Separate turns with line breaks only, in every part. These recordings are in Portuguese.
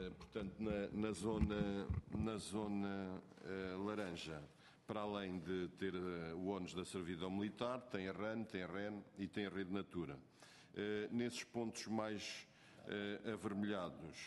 Portanto, na zona laranja, para além de ter o ónus da servidão militar, tem a RAN, tem a REN e tem a Rede Natura. Nesses pontos mais avermelhados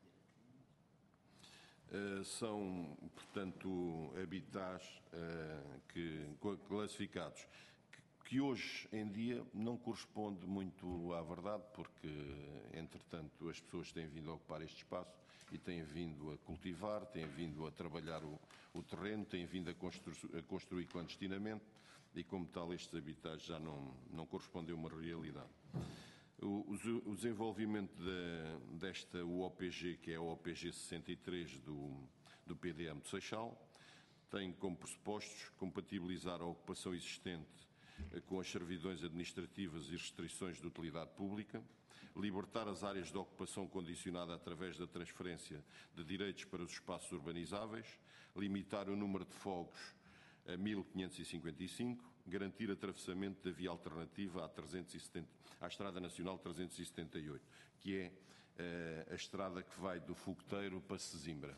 são, portanto, habitats classificados que hoje em dia não corresponde muito à verdade, porque, entretanto, as pessoas têm vindo a ocupar este espaço e têm vindo a cultivar, têm vindo a trabalhar o terreno, têm vindo a construir clandestinamente e, como tal, estes habitats já não correspondem a uma realidade. O desenvolvimento desta UOPG, que é a UOPG 63 do PDM de Seixal, tem como pressupostos compatibilizar a ocupação existente com as servidões administrativas e restrições de utilidade pública, libertar as áreas de ocupação condicionada através da transferência de direitos para os espaços urbanizáveis, limitar o número de fogos a 1555, garantir atravessamento da via alternativa à Estrada Nacional 378, que é a estrada que vai do Fogoteiro para Sesimbra.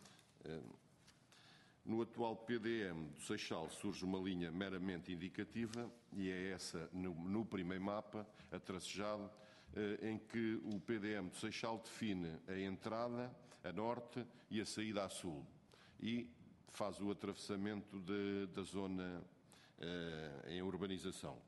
No atual PDM do Seixal surge uma linha meramente indicativa e é essa, no primeiro mapa, atracejado, em que o PDM do Seixal define a entrada a norte e a saída a sul e faz o atravessamento da zona em urbanização.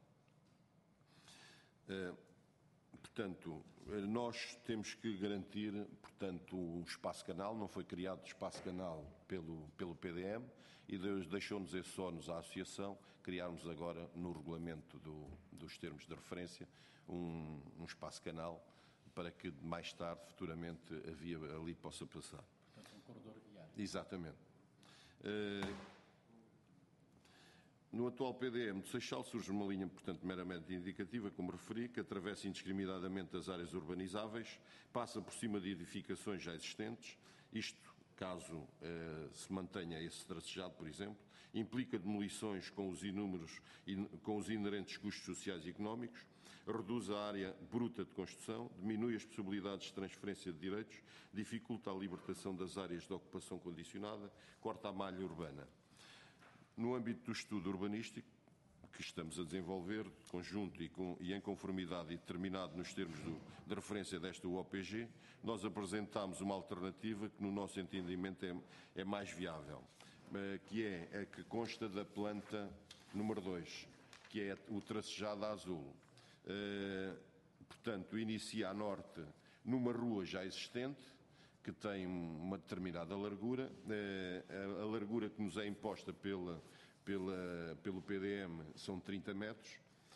Portanto, nós temos que garantir, portanto, um espaço-canal. Não foi criado espaço-canal pelo PDM e deixou-nos esse ónus à Associação criarmos agora no regulamento dos termos de referência um espaço-canal para que mais tarde, futuramente, a via ali possa passar.
Portanto, um corredor viário.
Exatamente. No atual PDM de Seixal surge uma linha, portanto, meramente indicativa, como referi, que atravessa indiscriminadamente as áreas urbanizáveis, passa por cima de edificações já existentes, isto, caso se mantenha esse tracejado, por exemplo, implica demolições com os inerentes custos sociais e económicos, reduz a área bruta de construção, diminui as possibilidades de transferência de direitos, dificulta a libertação das áreas de ocupação condicionada, corta a malha urbana. No âmbito do estudo urbanístico que estamos a desenvolver, de conjunto e em conformidade e determinado nos termos de referência desta UOPG, nós apresentámos uma alternativa que, no nosso entendimento, é mais viável, que é a que consta da planta número 2, que é o tracejado azul. Portanto, inicia a norte numa rua já existente, que tem uma determinada largura, a largura que nos é imposta pelo PDM são 30 metros,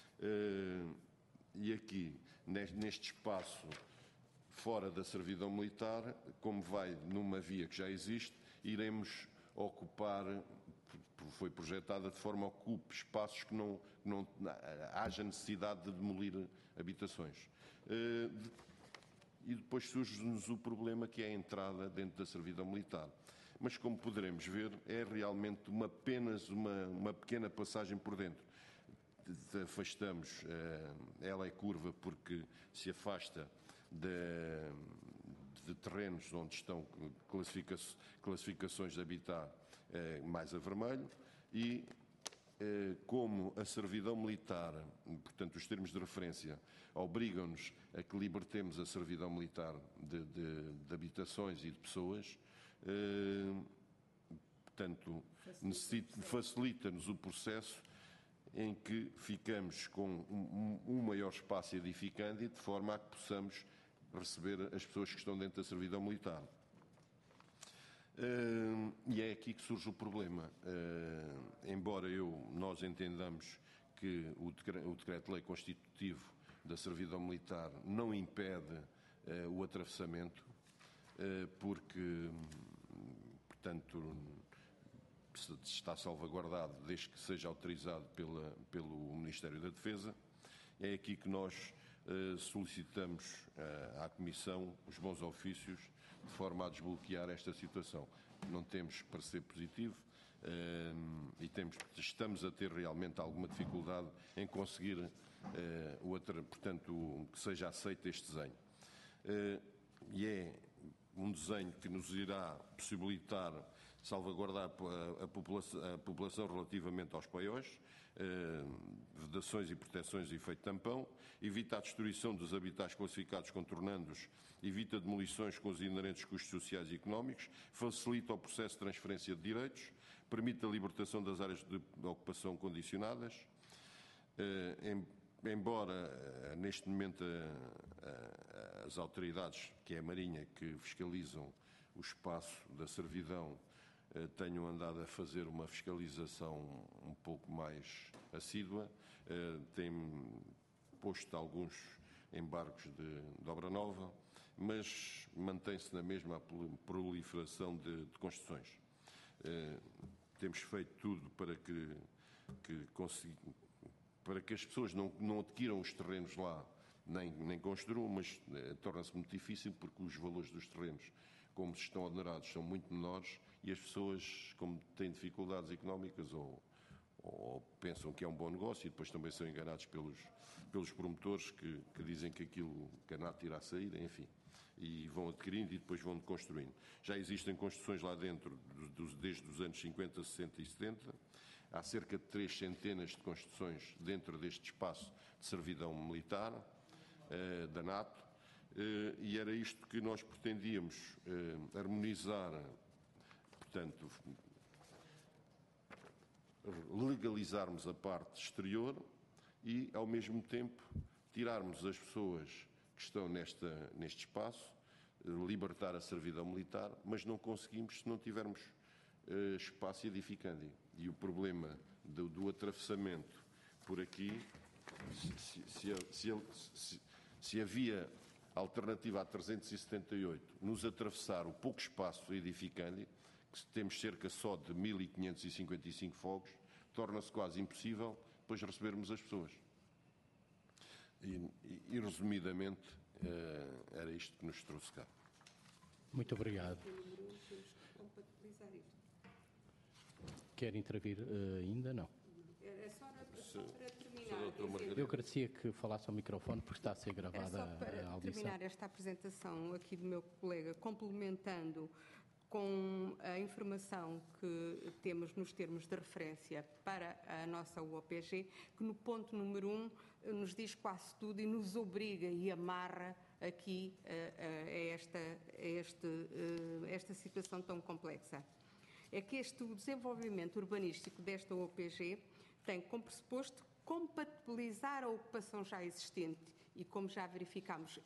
e aqui, neste espaço fora da servidão militar, como vai numa via que já existe, iremos ocupar, foi projetada de forma a que ocupe espaços que não haja necessidade de demolir habitações. E depois surge-nos o problema que é a entrada dentro da servidão militar. Mas, como poderemos ver, é realmente apenas uma pequena passagem por dentro. Afastamos, ela é curva porque se afasta de terrenos onde estão classificações de habitat mais a vermelho e como a servidão militar, portanto, os termos de referência obrigam-nos a que libertemos a servidão militar de habitações e de pessoas, portanto, facilita-nos o processo em que ficamos com um maior espaço edificante de forma a que possamos receber as pessoas que estão dentro da servidão militar. E é aqui que surge o problema. Embora nós entendamos que o decreto-lei constitutivo da servidão militar não impede o atravessamento, porque, portanto, está salvaguardado desde que seja autorizado pelo Ministério da Defesa, é aqui que nós solicitamos à Comissão os bons ofícios de forma a desbloquear esta situação. Não temos parecer positivo e estamos a ter realmente alguma dificuldade em conseguir, portanto, que seja aceito este desenho. E é um desenho que nos irá possibilitar salvaguardar a população relativamente aos paióis, vedações e proteções de efeito tampão, evita a destruição dos habitats classificados contornando-os, evita demolições com os inerentes custos sociais e económicos, facilita o processo de transferência de direitos, permite a libertação das áreas de ocupação condicionadas, embora neste momento as autoridades, que é a Marinha, que fiscalizam o espaço da servidão, tenham andado a fazer uma fiscalização um pouco mais assídua, têm posto alguns embargos de obra nova, mas mantém-se na mesma a proliferação de construções. Temos feito tudo para que as pessoas não adquiram os terrenos lá, nem construam, mas torna-se muito difícil porque os valores dos terrenos, como estão onerados, são muito menores e as pessoas, como têm dificuldades económicas ou pensam que é um bom negócio e depois também são enganados pelos promotores que dizem que aquilo que a NAT irá sair, enfim, e vão adquirindo e depois vão construindo. Já existem construções lá dentro desde os anos 50, 60 e 70. Há cerca de 3 centenas de construções dentro deste espaço de servidão militar da NATO, e era isto que nós pretendíamos harmonizar, portanto, legalizarmos a parte exterior e, ao mesmo tempo, tirarmos as pessoas que estão neste espaço, libertar a servidão militar, mas não conseguimos se não tivermos espaço edificandi. E o problema do atravessamento por aqui, se havia alternativa à 378, nos atravessar o pouco espaço edificandi, que temos cerca só de 1.555 fogos, torna-se quase impossível depois recebermos as pessoas. E resumidamente, era isto que nos trouxe cá.
Muito obrigado. Quer intervir ainda? Não.
É só para terminar.
Eu agradecia que falasse ao microfone, porque está a ser gravada a audição.
Terminar esta apresentação aqui do meu colega, complementando com a informação que temos nos termos de referência para a nossa UOPG, que no ponto número 1 nos diz quase tudo e nos obriga e amarra aqui a esta situação tão complexa. É que o desenvolvimento urbanístico desta OPG tem como pressuposto compatibilizar a ocupação já existente e, como já verificámos,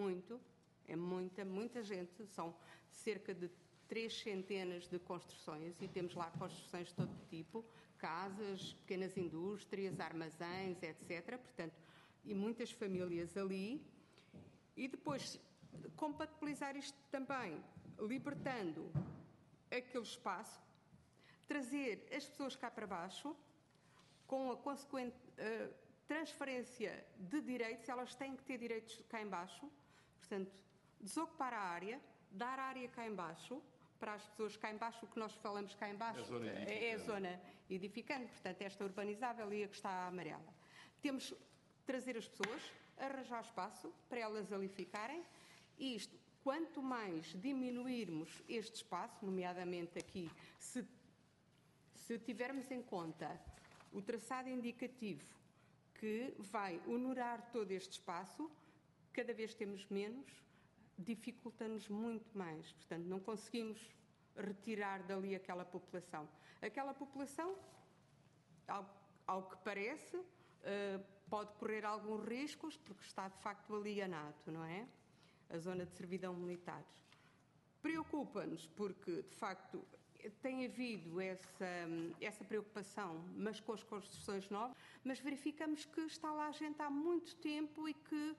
muita gente, são cerca de 3 centenas de construções e temos lá construções de todo tipo, casas, pequenas indústrias, armazéns, etc. Portanto, e muitas famílias ali. E depois compatibilizar isto também, libertando aquele espaço, trazer as pessoas cá para baixo, com a consequente transferência de direitos, elas têm que ter direitos cá em baixo, portanto, desocupar a área, dar a área cá em baixo, para as pessoas cá em baixo, o que nós falamos cá em baixo é a zona edificante, portanto, esta urbanizável e a que está amarela. Temos que trazer as pessoas, arranjar espaço para elas ali ficarem, e isto, quanto mais diminuirmos este espaço, nomeadamente aqui, se tivermos em conta o traçado indicativo que vai honorar todo este espaço, cada vez temos menos, dificulta-nos muito mais. Portanto, não conseguimos retirar dali aquela população. Aquela população, ao que parece, pode correr alguns riscos, porque está de facto alienado, não é? A zona de servidão militar. Preocupa-nos porque, de facto, tem havido essa preocupação, mas com as construções novas, mas verificamos que está lá gente há muito tempo e que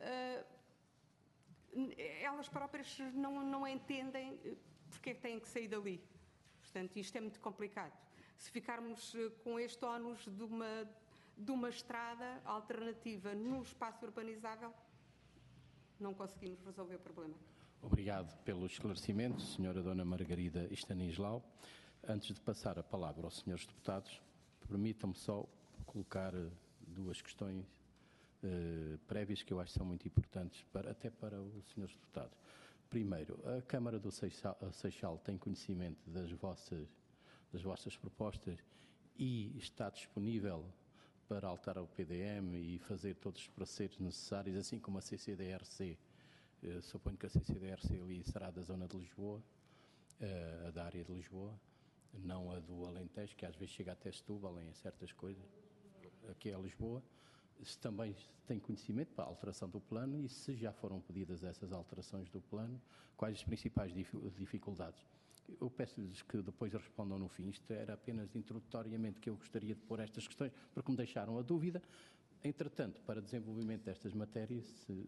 elas próprias não entendem porque é que têm que sair dali. Portanto, isto é muito complicado. Se ficarmos com este ónus de uma estrada alternativa no espaço urbanizável, não conseguimos resolver o problema.
Obrigado pelo esclarecimento, Sra. Dona Margarida Stanislau. Antes de passar a palavra aos senhores deputados, permitam-me só colocar 2 questões prévias que eu acho que são muito importantes, até para os senhores deputados. Primeiro, a Câmara do Seixal tem conhecimento das vossas propostas e está disponível para alterar o PDM e fazer todos os processos necessários, assim como a CCDRC. Suponho que a CCDRC ali será da zona de Lisboa, da área de Lisboa, não a do Alentejo, que às vezes chega até Setúbal em certas coisas. Aqui é Lisboa. Se também tem conhecimento para a alteração do plano e se já foram pedidas essas alterações do plano, quais as principais dificuldades? Eu peço-lhes que depois respondam no fim. Isto era apenas introdutoriamente que eu gostaria de pôr estas questões, porque me deixaram a dúvida. Entretanto, para desenvolvimento destas matérias,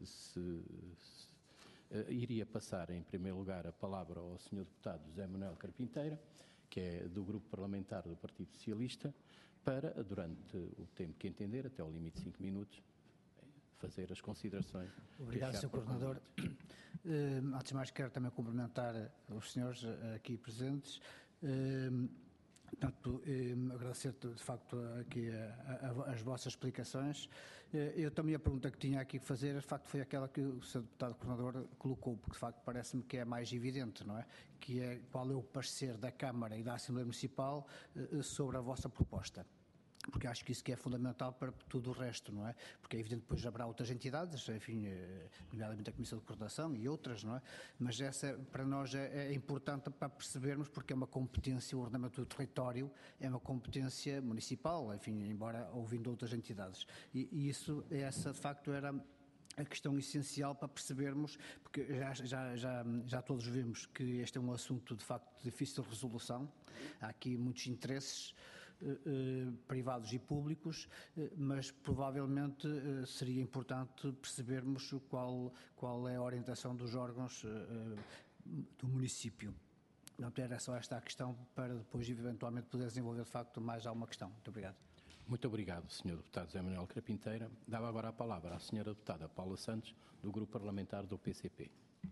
iria passar em primeiro lugar a palavra ao Sr. Deputado José Manuel Carpinteira, que é do Grupo Parlamentar do Partido Socialista, para, durante o tempo que entender, até ao limite de 5 minutos, fazer as considerações.
Obrigado, Sr. Coordenador. Antes de mais, quero também cumprimentar os senhores aqui presentes. Portanto, agradecer de facto aqui as vossas explicações. Eu também a pergunta que tinha aqui que fazer, de facto, foi aquela que o Sr. Deputado Coordenador colocou, porque de facto parece-me que é mais evidente, não é? Que é qual é o parecer da Câmara e da Assembleia Municipal sobre a vossa proposta. Porque acho que isso que é fundamental para tudo o resto, não é? Porque é evidente que depois haverá outras entidades, enfim, nomeadamente a Comissão de Coordenação e outras, não é? Mas essa, para nós, é importante para percebermos, porque é uma competência, o ordenamento do território é uma competência municipal, enfim, embora ouvindo outras entidades. E isso, essa, de facto, era a questão essencial para percebermos, porque já todos vimos que este é um assunto, de facto, de difícil resolução. Há aqui muitos interesses privados e públicos, mas provavelmente seria importante percebermos qual é a orientação dos órgãos do município. Portanto, era só esta a questão para depois eventualmente poder desenvolver de facto mais alguma questão. Muito obrigado.
Muito obrigado, Sr. Deputado José Manuel Carpinteira. Dava agora a palavra à Sra. Deputada Paula Santos, do Grupo Parlamentar do PCP.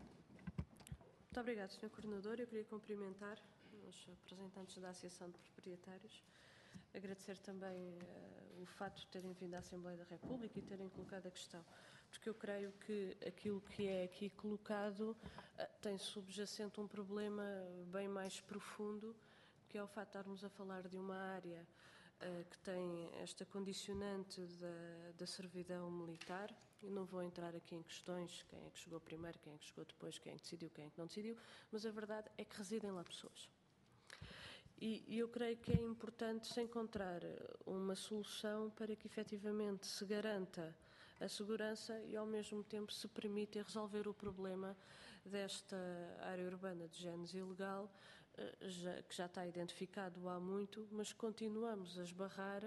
Muito obrigado, Sr. Coordenador. Eu queria cumprimentar os representantes da Associação de Proprietários. Agradecer também o facto de terem vindo à Assembleia da República e terem colocado a questão, porque eu creio que aquilo que é aqui colocado tem subjacente um problema bem mais profundo, que é o facto de estarmos a falar de uma área que tem esta condicionante da servidão militar. Eu não vou entrar aqui em questões, quem é que chegou primeiro, quem é que chegou depois, quem é que decidiu, quem é que não decidiu, mas a verdade é que residem lá pessoas. E eu creio que é importante se encontrar uma solução para que efetivamente se garanta a segurança e ao mesmo tempo se permita resolver o problema desta área urbana de género ilegal, que já está identificado há muito, mas continuamos a esbarrar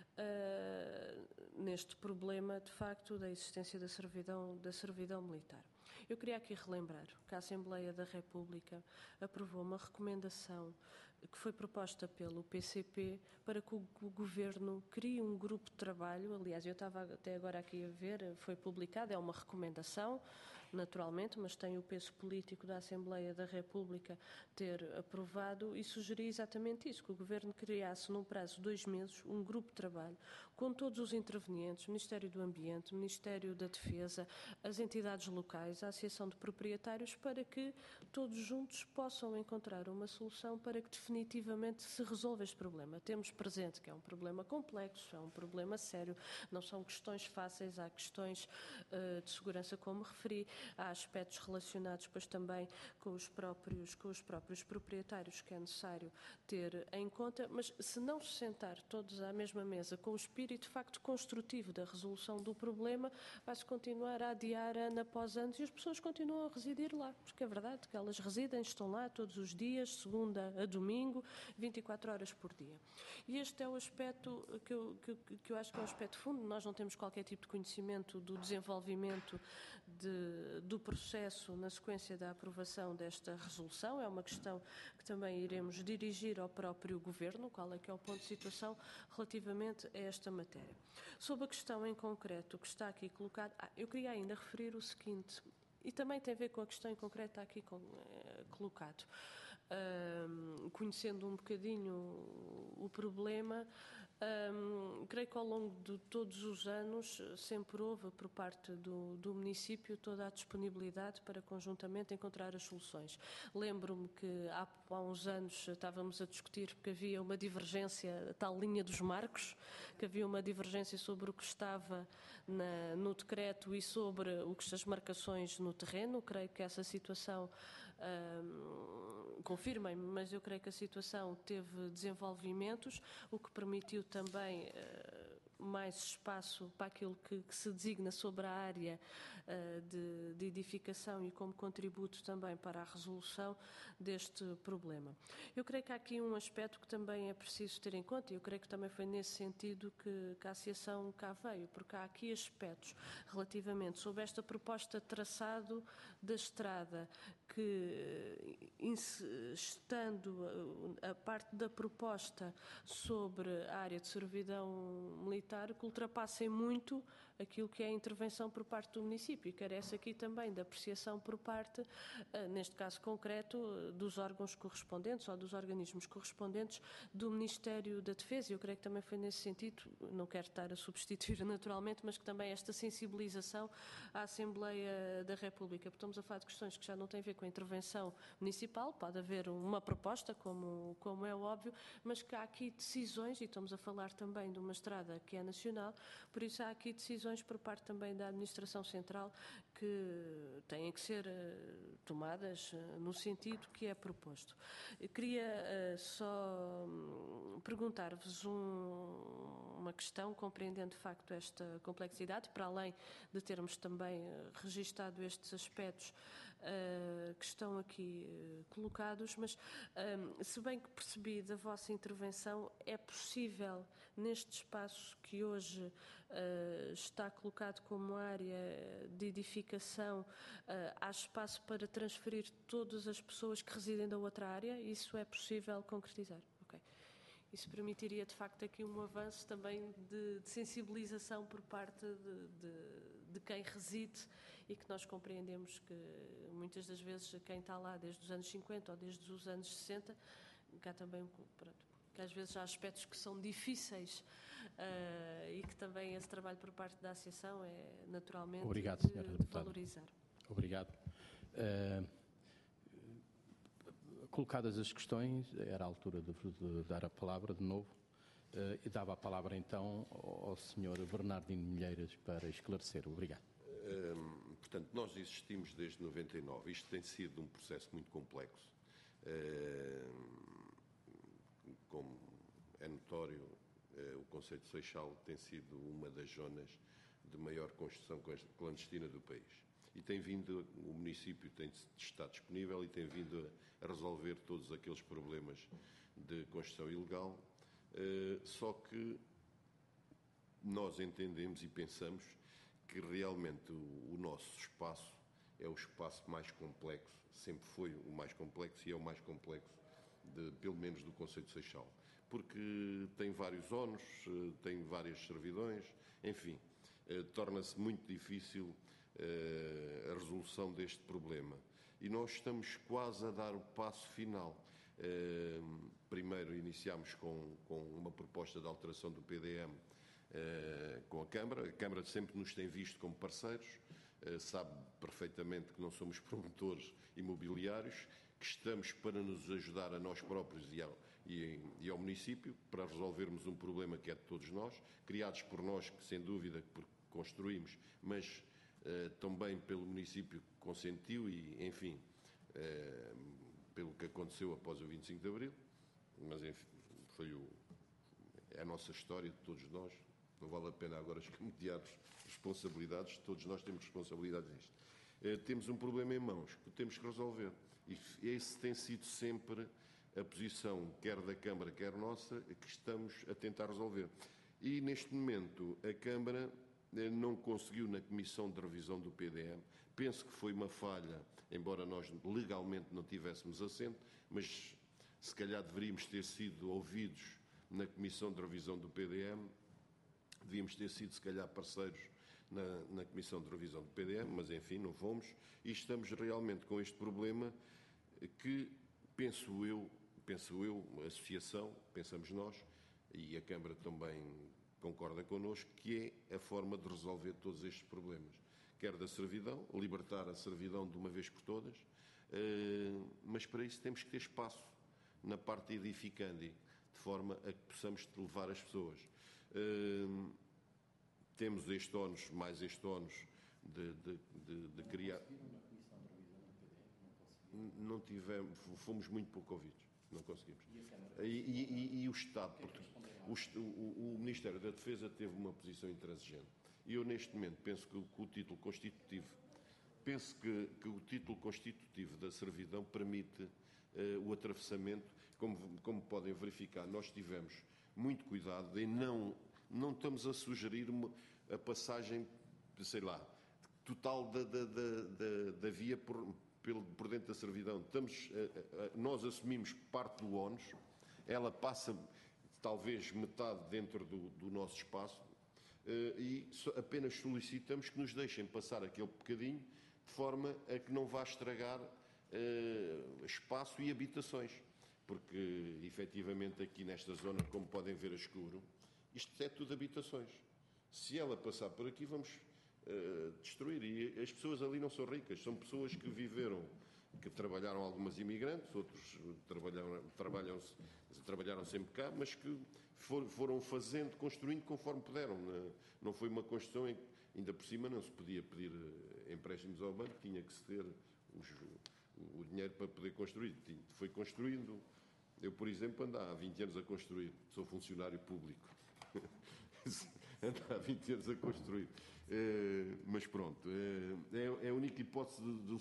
neste problema de facto da existência da servidão militar. Eu queria aqui relembrar que a Assembleia da República aprovou uma recomendação que foi proposta pelo PCP para que o Governo crie um grupo de trabalho. Aliás, eu estava até agora aqui a ver, foi publicado, é uma recomendação, naturalmente, mas tem o peso político da Assembleia da República ter aprovado e sugeri exatamente isso, que o Governo criasse num prazo de 2 meses um grupo de trabalho com todos os intervenientes, Ministério do Ambiente, Ministério da Defesa, as entidades locais, a Associação de Proprietários, para que todos juntos possam encontrar uma solução para que definitivamente se resolva este problema. Temos presente que é um problema complexo, é um problema sério, não são questões fáceis, há questões de segurança, como referi, há aspectos relacionados depois também com os próprios proprietários que é necessário ter em conta, mas se não se sentar todos à mesma mesa com o espírito de facto construtivo da resolução do problema, vai-se continuar a adiar ano após ano e as pessoas continuam a residir lá, porque é verdade que elas residem, estão lá todos os dias, segunda a domingo, 24 horas por dia. E este é o aspecto que eu acho que é um aspecto fundo. Nós não temos qualquer tipo de conhecimento do desenvolvimento do processo na sequência da aprovação desta resolução. É uma questão que também iremos dirigir ao próprio Governo, qual é que é o ponto de situação relativamente a esta matéria. Sobre a questão em concreto que está aqui colocada, eu queria ainda referir o seguinte, e também tem a ver com a questão em concreto que está aqui colocado. Conhecendo um bocadinho o problema, Creio que ao longo de todos os anos sempre houve por parte do município toda a disponibilidade para conjuntamente encontrar as soluções. Lembro-me que há uns anos estávamos a discutir porque havia uma divergência, a tal linha dos marcos, que havia uma divergência sobre o que estava no decreto e sobre as marcações no terreno. Creio que essa situação, confirmem-me, mas eu creio que a situação teve desenvolvimentos, o que permitiu também mais espaço para aquilo que se designa sobre a área de edificação e como contributo também para a resolução deste problema. Eu creio que há aqui um aspecto que também é preciso ter em conta, e eu creio que também foi nesse sentido que a associação cá veio, porque há aqui aspectos relativamente sobre esta proposta de traçado da estrada, que estando a parte da proposta sobre a área de servidão militar, que ultrapassem muito aquilo que é a intervenção por parte do município, e carece aqui também da apreciação por parte, neste caso concreto, dos órgãos correspondentes ou dos organismos correspondentes do Ministério da Defesa. Eu creio que também foi nesse sentido, não quero estar a substituir naturalmente, mas que também esta sensibilização à Assembleia da República, porque estamos a falar de questões que já não têm a ver com a intervenção municipal, pode haver uma proposta, como é óbvio, mas que há aqui decisões, e estamos a falar também de uma estrada que é nacional, por isso há aqui decisões por parte também da Administração Central que têm que ser tomadas no sentido que é proposto. Eu queria só perguntar-vos uma questão, compreendendo de facto esta complexidade, para além de termos também registado estes aspectos que estão aqui colocados, mas se bem que percebi da vossa intervenção, é possível neste espaço que hoje está colocado como área de edificação, há espaço para transferir todas as pessoas que residem da outra área? Isso é possível concretizar? Ok. Isso permitiria, de facto, aqui um avanço também de sensibilização por parte de quem reside, e que nós compreendemos que muitas das vezes quem está lá desde os anos 50 ou desde os anos 60, cá também, pronto, que às vezes há aspectos que são difíceis e que também esse trabalho por parte da associação é naturalmente de valorizar.
Obrigado. Colocadas as questões, era a altura de dar a palavra de novo, e dava a palavra então ao Sr. Bernardino Milheiras para esclarecer. Obrigado.
Portanto, nós existimos desde 99. Isto tem sido um processo muito complexo. Como é notório, o Concello de Seixal tem sido uma das zonas de maior construção clandestina do país. E o município tem estado disponível e tem vindo a resolver todos aqueles problemas de construção ilegal, só que nós entendemos e pensamos que realmente o nosso espaço é o espaço mais complexo, sempre foi o mais complexo e é o mais complexo, pelo menos do Concello de Seixal, porque tem vários ónus, tem várias servidões, enfim, torna-se muito difícil a resolução deste problema. E nós estamos quase a dar o passo final. Primeiro iniciámos com uma proposta de alteração do PDM com a Câmara sempre nos tem visto como parceiros, sabe perfeitamente que não somos promotores imobiliários, que estamos para nos ajudar a nós próprios e ao município, para resolvermos um problema que é de todos nós, criados por nós, que sem dúvida construímos, mas também pelo município que consentiu e, enfim, pelo que aconteceu após o 25 de Abril, mas enfim, é a nossa história de todos nós. Não vale a pena agora escamotear responsabilidades, todos nós temos responsabilidades nisto. Temos um problema em mãos que temos que resolver. E esse tem sido sempre a posição, quer da Câmara, quer nossa, que estamos a tentar resolver. E neste momento a Câmara não conseguiu na Comissão de Revisão do PDM, penso que foi uma falha, embora nós legalmente não tivéssemos assento, mas se calhar deveríamos ter sido ouvidos na Comissão de Revisão do PDM, devíamos ter sido, se calhar, parceiros na Comissão de Revisão do PDM, mas, enfim, não fomos. E estamos realmente com este problema que, penso eu, a Associação, pensamos nós, e a Câmara também concorda connosco, que é a forma de resolver todos estes problemas. Quer da servidão, libertar a servidão de uma vez por todas, mas para isso temos que ter espaço na parte edificandi, de forma a que possamos levar as pessoas. Temos este ónus, mais este ónus de criar... Não tivemos, fomos muito pouco ouvidos, não conseguimos. E o Estado, o Ministério da Defesa teve uma posição intransigente. E eu, neste momento, penso que o título constitutivo, o título constitutivo da servidão permite o atravessamento. Como podem verificar, nós tivemos muito cuidado em não estamos a sugerir a passagem, sei lá, total da via por dentro da servidão. Nós assumimos parte do ónus, ela passa talvez metade dentro do nosso espaço, e apenas solicitamos que nos deixem passar aquele bocadinho de forma a que não vá estragar espaço e habitações, porque efetivamente aqui nesta zona, como podem ver a escuro, isto é tudo habitações. Se ela passar por aqui, vamos destruir. E as pessoas ali não são ricas, são pessoas que viveram, que trabalharam, algumas imigrantes, outros trabalharam sempre cá, mas que foram fazendo, construindo conforme puderam. Não foi uma construção em que, ainda por cima, não se podia pedir empréstimos ao banco, tinha que se ter o dinheiro para poder construir. Foi construindo. Eu, por exemplo, ando há 20 anos a construir, sou funcionário público. Ando há 20 anos a construir. Mas pronto, é a única hipótese do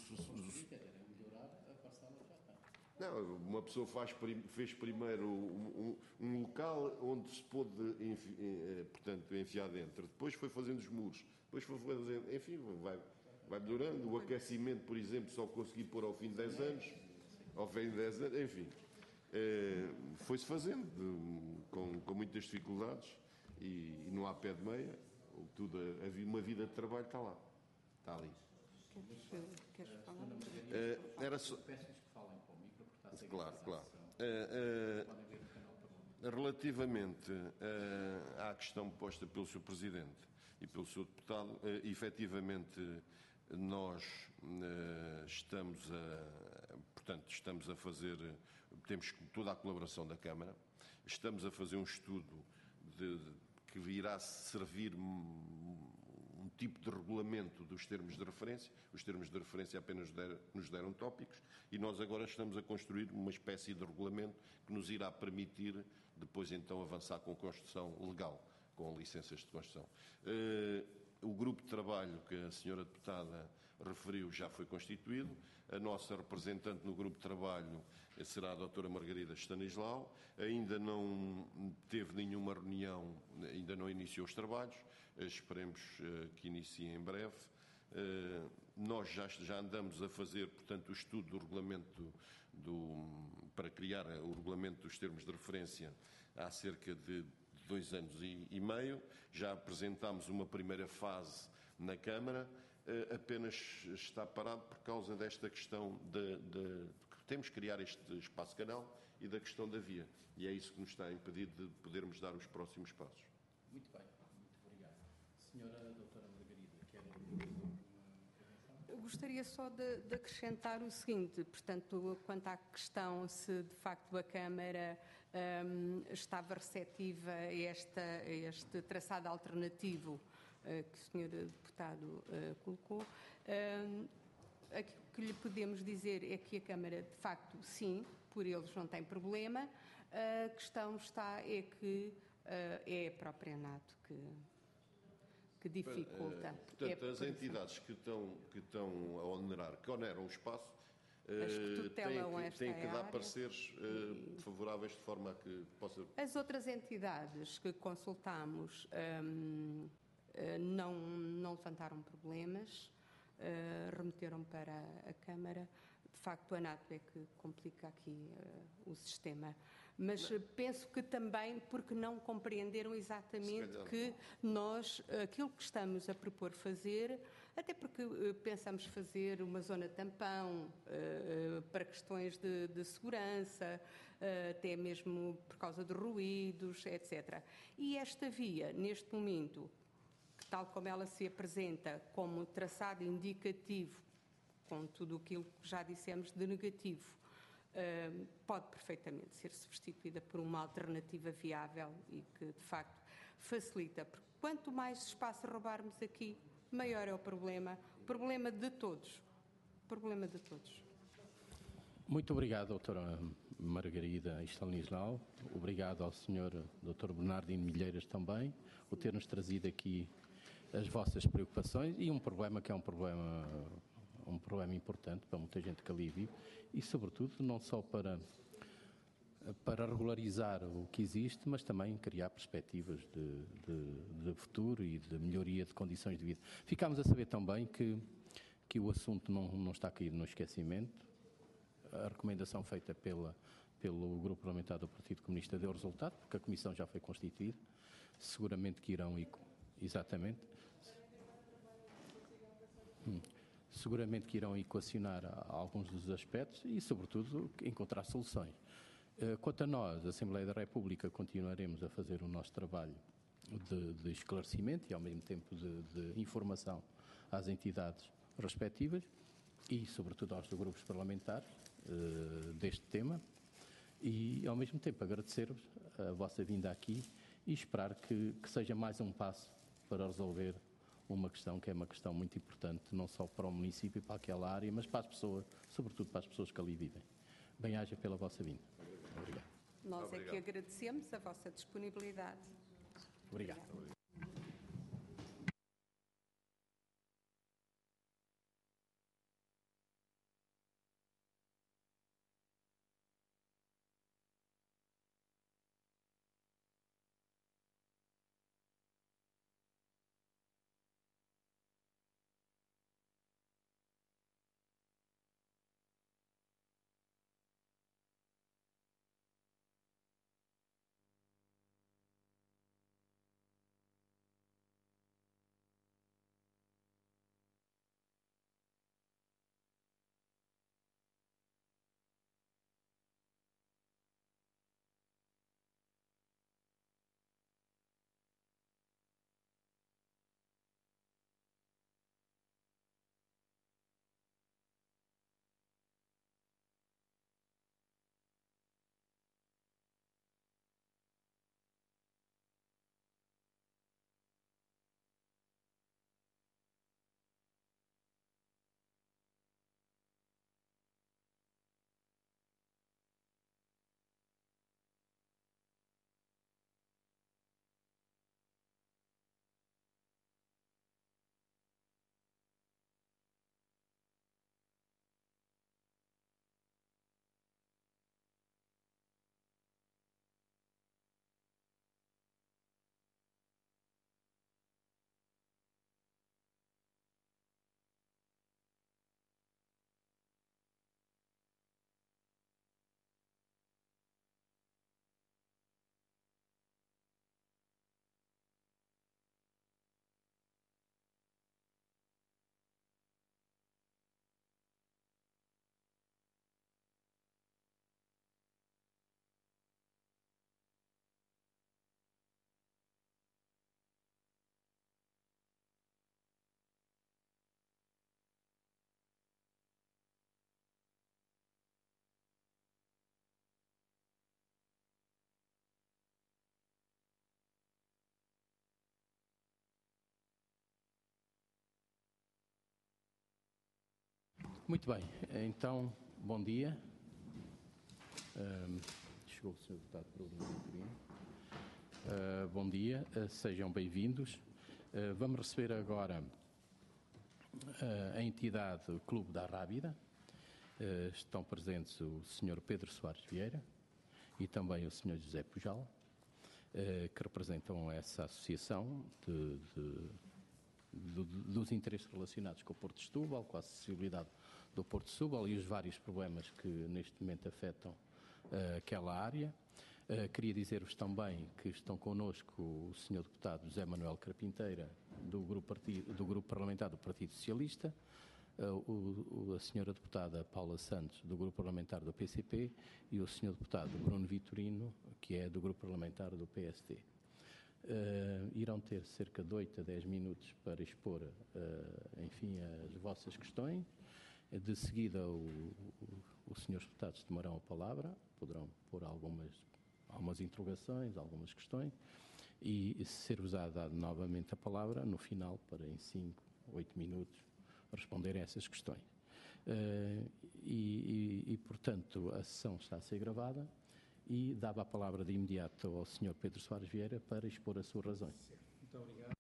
não, uma pessoa fez primeiro um local onde se pôde, portanto, enfiar dentro. Depois foi fazendo os muros. Depois foi fazendo, enfim, vai melhorando. O aquecimento, por exemplo, só consegui pôr ao fim de 10 anos. Ao fim de 10 anos, enfim. Foi-se fazendo com muitas dificuldades e não há pé de meia. Uma vida de trabalho está lá. Está ali.
Queres falar?
Era só... Claro. Relativamente à questão posta pelo Sr. Presidente e pelo Sr. Deputado, efetivamente nós estamos a fazer, temos toda a colaboração da Câmara, estamos a fazer um estudo que irá servir um tipo de regulamento dos termos de referência. Os termos de referência apenas nos deram tópicos e nós agora estamos a construir uma espécie de regulamento que nos irá permitir depois então avançar com construção legal, com licenças de construção. O grupo de trabalho que a senhora deputada referiu já foi constituído. A nossa representante no grupo de trabalho será a doutora Margarida Stanislau. Ainda não teve nenhuma reunião, ainda não iniciou os trabalhos. Esperemos que inicie em breve. Nós já andamos a fazer, portanto, o estudo do regulamento para criar o regulamento dos termos de referência há cerca de 2 anos e meio. Já apresentámos uma primeira fase na Câmara, apenas está parado por causa desta questão que temos que criar este espaço canal e da questão da via. E é isso que nos está a impedir de podermos dar os próximos passos.
Muito bem, muito obrigado. Senhora doutora Margarida, quer intervenção?
Gostaria só de acrescentar o seguinte, portanto, quanto à questão se de facto a Câmara estava receptiva a este traçado alternativo que o Sr. Deputado colocou, aquilo que lhe podemos dizer é que a Câmara, de facto, sim, por eles não tem problema. A questão é que é a própria ANAT que dificulta.
Portanto, as entidades que estão a onerar, que oneram o espaço, têm que dar pareceres favoráveis de forma a que possa...
As outras entidades que consultámos não levantaram problemas, remeteram para a Câmara. De facto, a ANAT é que complica aqui o sistema. Mas penso que também porque não compreenderam exatamente que nós, aquilo que estamos a propor fazer, até porque pensamos fazer uma zona tampão para questões de segurança, até mesmo por causa de ruídos, etc. E esta via, neste momento, tal como ela se apresenta como traçado indicativo, com tudo aquilo que já dissemos de negativo, pode perfeitamente ser substituída por uma alternativa viável e que, de facto, facilita. Porque quanto mais espaço roubarmos aqui, maior é o problema de todos. Problema de todos.
Muito obrigado, doutora Margarida Stanislau. Obrigado ao senhor doutor Bernardino Milheiras também, por ter-nos trazido aqui as vossas preocupações e um problema que é um problema importante para muita gente que ali vive e, sobretudo, não só para regularizar o que existe, mas também criar perspectivas de futuro e de melhoria de condições de vida. Ficámos a saber também que o assunto não está caído no esquecimento. A recomendação feita pelo Grupo Parlamentar do Partido Comunista deu resultado, porque a Comissão já foi constituída. Seguramente que irão... Exatamente. Seguramente que irão equacionar alguns dos aspectos e, sobretudo, encontrar soluções. Quanto a nós, a Assembleia da República, continuaremos a fazer o nosso trabalho de esclarecimento e, ao mesmo tempo, de informação às entidades respectivas e, sobretudo, aos grupos parlamentares deste tema e, ao mesmo tempo, agradecer-vos a vossa vinda aqui e esperar que seja mais um passo para resolver uma questão que é uma questão muito importante, não só para o município e para aquela área, mas para as pessoas, sobretudo para as pessoas que ali vivem. Bem-aja pela vossa vinda. Obrigado.
Nós é que agradecemos a vossa disponibilidade.
Obrigado. Muito bem, então, bom dia. Chegou o Sr. Deputado Carolina. Bom dia, sejam bem-vindos. Vamos receber agora a entidade Clube da Rábida. Estão presentes o Sr. Pedro Soares Vieira e também o Sr. José Pujal, que representam essa associação dos interesses relacionados com o Porto de Setúbal, com a acessibilidade do Porto de Setúbal e os vários problemas que neste momento afetam aquela área. Queria dizer-vos também que estão connosco o Sr. Deputado José Manuel Carpinteira, do Grupo Parlamentar do Partido Socialista, a senhora deputada Paula Santos, do Grupo Parlamentar do PCP, e o senhor deputado Bruno Vitorino, que é do Grupo Parlamentar do PSD. Irão ter cerca de 8 a 10 minutos para expor, enfim, as vossas questões. De seguida, os senhores deputados tomarão a palavra, poderão pôr algumas interrogações, algumas questões, e ser-vos-á dado novamente a palavra no final, para em 5, 8 minutos, responderem a essas questões. Portanto, a sessão está a ser gravada e dava a palavra de imediato ao Sr. Pedro Soares Vieira para expor as suas razões.
Muito obrigado.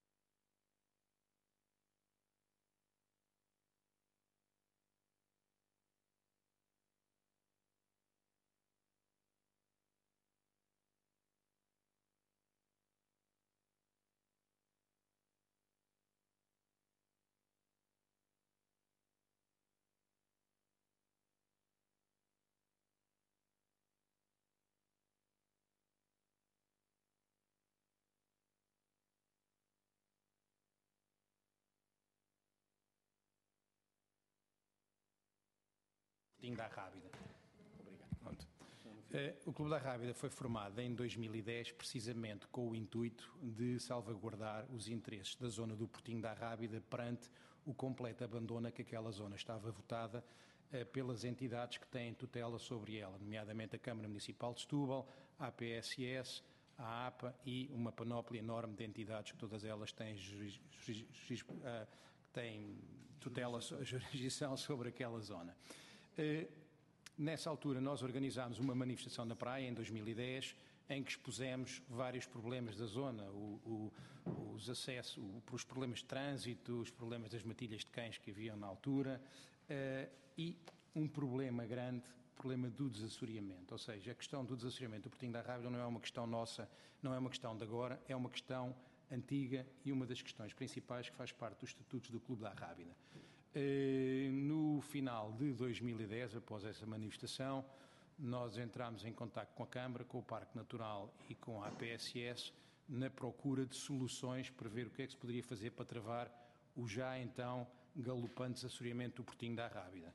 Da Rábida. Obrigado. O Clube da Rábida foi formado em 2010 precisamente com o intuito de salvaguardar os interesses da zona do Portinho da Rábida perante o completo abandono que aquela zona estava votada pelas entidades que têm tutela sobre ela, nomeadamente a Câmara Municipal de Setúbal, a APSS, a APA e uma panóplia enorme de entidades que todas elas têm tutela, jurisdição sobre aquela zona. Nessa altura nós organizámos uma manifestação na praia em 2010 em que expusemos vários problemas da zona, os acessos, os problemas de trânsito, os problemas das matilhas de cães que haviam na altura e um problema grande, o problema do desassoreamento. Ou seja, a questão do desassoreamento do Portinho da Rábida não é uma questão nossa, não é uma questão de agora, é uma questão antiga e uma das questões principais que faz parte dos estatutos do Clube da Rábida. No final de 2010, após essa manifestação, nós entramos em contacto com a Câmara, com o Parque Natural e com a APSS na procura de soluções para ver o que é que se poderia fazer para travar o já então galopante desassoreamento do Portinho da Rábida.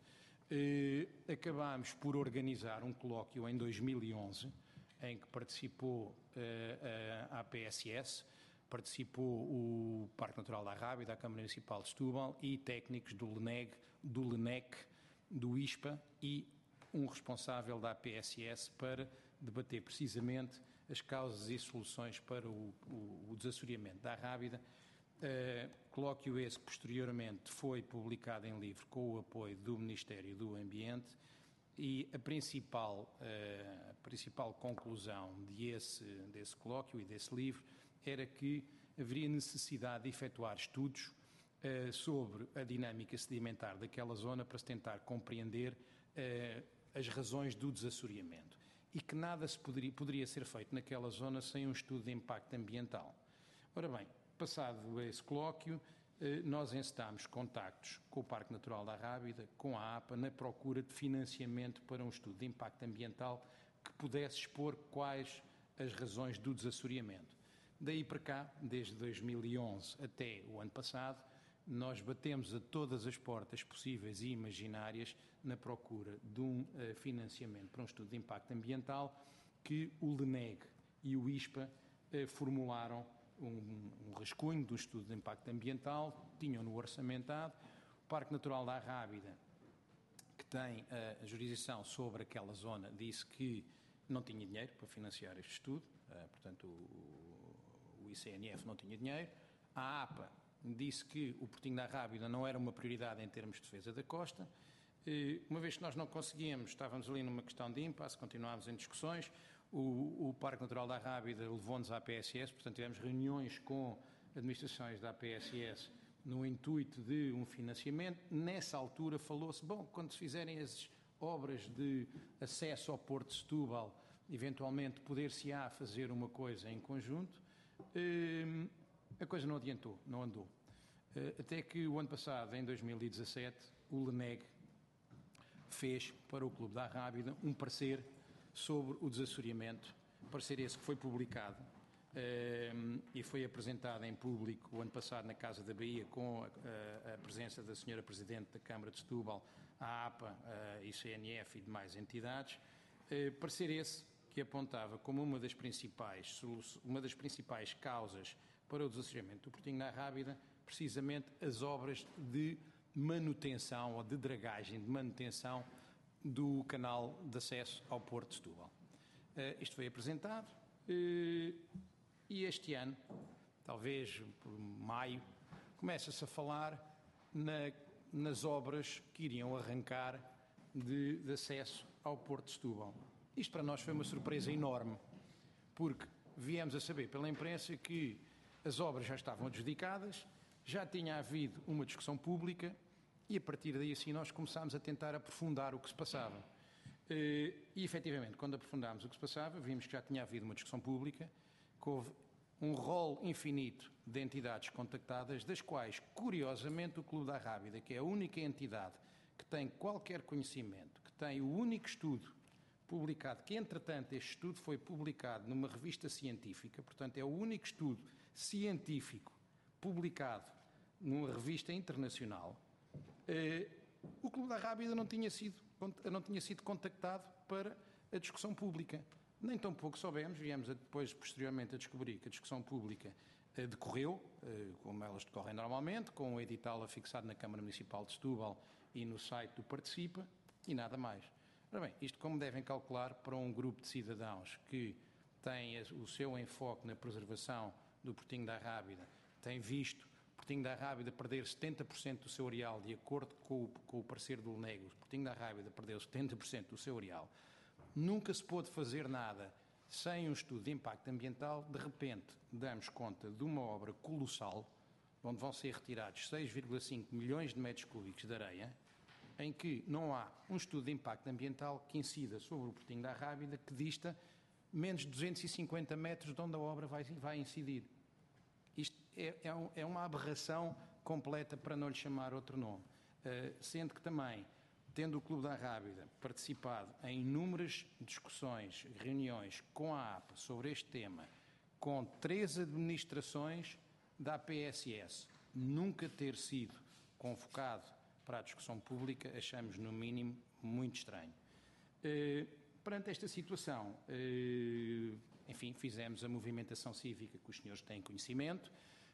Acabámos por organizar um colóquio em 2011 em que participou a APSS, participou o Parque Natural da Rábida, a Câmara Municipal de Setúbal e técnicos do LENEG, do LENEC, do ISPA e um responsável da APSS para debater precisamente as causas e soluções para o desassoreamento da Rábida. Colóquio esse, posteriormente, foi publicado em livro com o apoio do Ministério do Ambiente e a principal conclusão desse colóquio e desse livro era que haveria necessidade de efetuar estudos sobre a dinâmica sedimentar daquela zona para se tentar compreender as razões do desassoreamento e que nada poderia ser feito naquela zona sem um estudo de impacto ambiental. Ora bem, passado esse colóquio, nós encetámos contactos com o Parque Natural da Rábida, com a APA, na procura de financiamento para um estudo de impacto ambiental que pudesse expor quais as razões do desassoreamento. Daí para cá, desde 2011 até o ano passado, nós batemos a todas as portas possíveis e imaginárias na procura de um financiamento para um estudo de impacto ambiental que o LENEG e o ISPA formularam um rascunho do estudo de impacto ambiental, tinham-no orçamentado. O Parque Natural da Rábida, que tem a jurisdição sobre aquela zona, disse que não tinha dinheiro para financiar este estudo, portanto o ICNF não tinha dinheiro. A APA disse que o Portinho da Rábida não era uma prioridade em termos de defesa da costa. Uma vez que nós não conseguíamos, estávamos ali numa questão de impasse, continuámos em discussões, o Parque Natural da Rábida levou-nos à APSS, portanto tivemos reuniões com administrações da APSS no intuito de um financiamento. Nessa altura falou-se, quando se fizerem as obras de acesso ao Porto de Setúbal, eventualmente poder-se-á fazer uma coisa em conjunto. A coisa não adiantou, não andou. Até que o ano passado, em 2017, o LENEG fez para o Clube da Rábida um parecer sobre o desassoreamento, parecer esse que foi publicado e foi apresentada em público o ano passado na Casa da Bahia com a presença da Sra. Presidente da Câmara de Setúbal, a APA, a ICNF e demais entidades, parecer esse que apontava como uma das principais causas para o desassoreamento do Portinho da Rábida, precisamente as obras de manutenção ou de dragagem, de manutenção do canal de acesso ao Porto de Setúbal. Isto foi apresentado e este ano, talvez por maio, começa-se a falar nas obras que iriam arrancar de acesso ao Porto de Setúbal. Isto para nós foi uma surpresa enorme, porque viemos a saber pela imprensa que as obras já estavam adjudicadas, já tinha havido uma discussão pública e a partir daí assim nós começámos a tentar aprofundar o que se passava. E efetivamente, quando aprofundámos o que se passava, vimos que já tinha havido uma discussão pública, que houve um rol infinito de entidades contactadas, das quais, curiosamente, o Clube da Rábida, que é a única entidade que tem qualquer conhecimento, que tem o único estudo publicado, que entretanto este estudo foi publicado numa revista científica, portanto é o único estudo científico publicado numa revista internacional, o Clube da Rábida não tinha sido contactado para a discussão pública. Nem tão pouco soubemos, viemos depois, posteriormente, a descobrir que a discussão pública decorreu, como elas decorrem normalmente, com o edital afixado na Câmara Municipal de Setúbal e no site do Participa, e nada mais. Ora bem, isto, como devem calcular, para um grupo de cidadãos que tem o seu enfoque na preservação do Portinho da Rábida, tem visto o Portinho da Rábida perder 70% do seu areal, de acordo com o parecer do LNEG, o Portinho da Rábida perdeu 70% do seu areal, nunca se pôde fazer nada sem um estudo de impacto ambiental. De repente, damos conta de uma obra colossal, onde vão ser retirados 6,5 milhões de metros cúbicos de areia, em que não há um estudo de impacto ambiental que incida sobre o Portinho da Rábida, que dista menos de 250 metros de onde a obra vai incidir. Isto é uma aberração completa, para não lhe chamar outro nome. Sendo que também, tendo o Clube da Rábida participado em inúmeras discussões, reuniões com a APA sobre este tema, com 3 administrações da APSS, nunca ter sido convocado para a discussão pública, achamos, no mínimo, muito estranho. Perante esta situação, enfim, fizemos a movimentação cívica que os senhores têm conhecimento,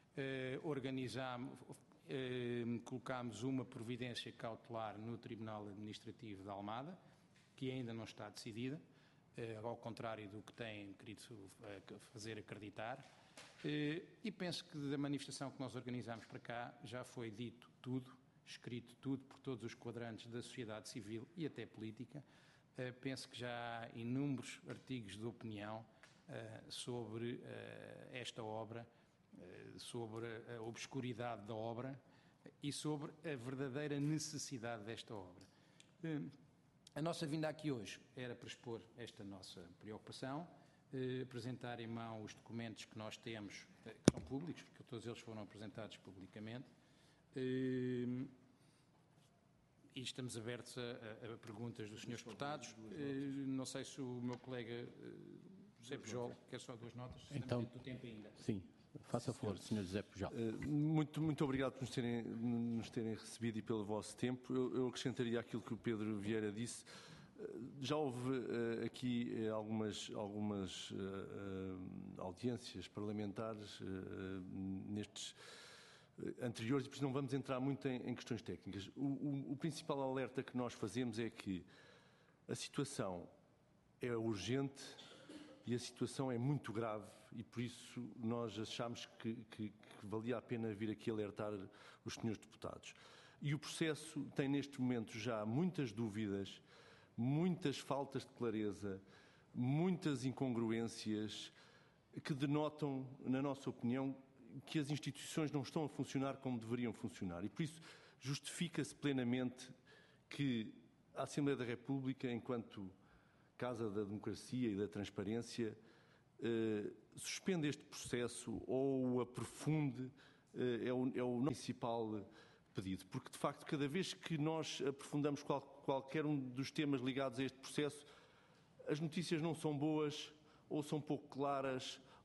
colocámos uma providência cautelar no Tribunal Administrativo de Almada, que ainda não está decidida, ao contrário do que têm querido fazer acreditar, e penso que da manifestação que nós organizámos para cá já foi dito tudo, escrito tudo por todos os quadrantes da sociedade civil e até política. Penso que já há inúmeros artigos de opinião sobre esta obra, sobre a obscuridade da obra e sobre a verdadeira necessidade desta obra. A nossa vinda aqui hoje era para expor esta nossa preocupação, apresentar em mão os documentos que nós temos, que são públicos, porque todos eles foram apresentados publicamente, e estamos abertos a perguntas dos senhores deputados. Não sei se o meu colega José Pujol quer só 2 notas.
Então,
do tempo ainda.
Sim, faça favor, Sr. José Pujol.
Muito obrigado por nos terem recebido e pelo vosso tempo. Eu acrescentaria aquilo que o Pedro Vieira disse. Já houve aqui algumas audiências parlamentares nestes anteriores, e por isso não vamos entrar muito em questões técnicas. O principal alerta que nós fazemos é que a situação é urgente e a situação é muito grave, e por isso nós achámos que valia a pena vir aqui alertar os senhores deputados. E o processo tem neste momento já muitas dúvidas, muitas faltas de clareza, muitas incongruências que denotam, na nossa opinião, que as instituições não estão a funcionar como deveriam funcionar. E por isso justifica-se plenamente que a Assembleia da República, enquanto Casa da Democracia e da Transparência, suspenda este processo ou o aprofunde, é o principal pedido. Porque, de facto, cada vez que nós aprofundamos qualquer um dos temas ligados a este processo, as notícias não são boas, ou são pouco claras,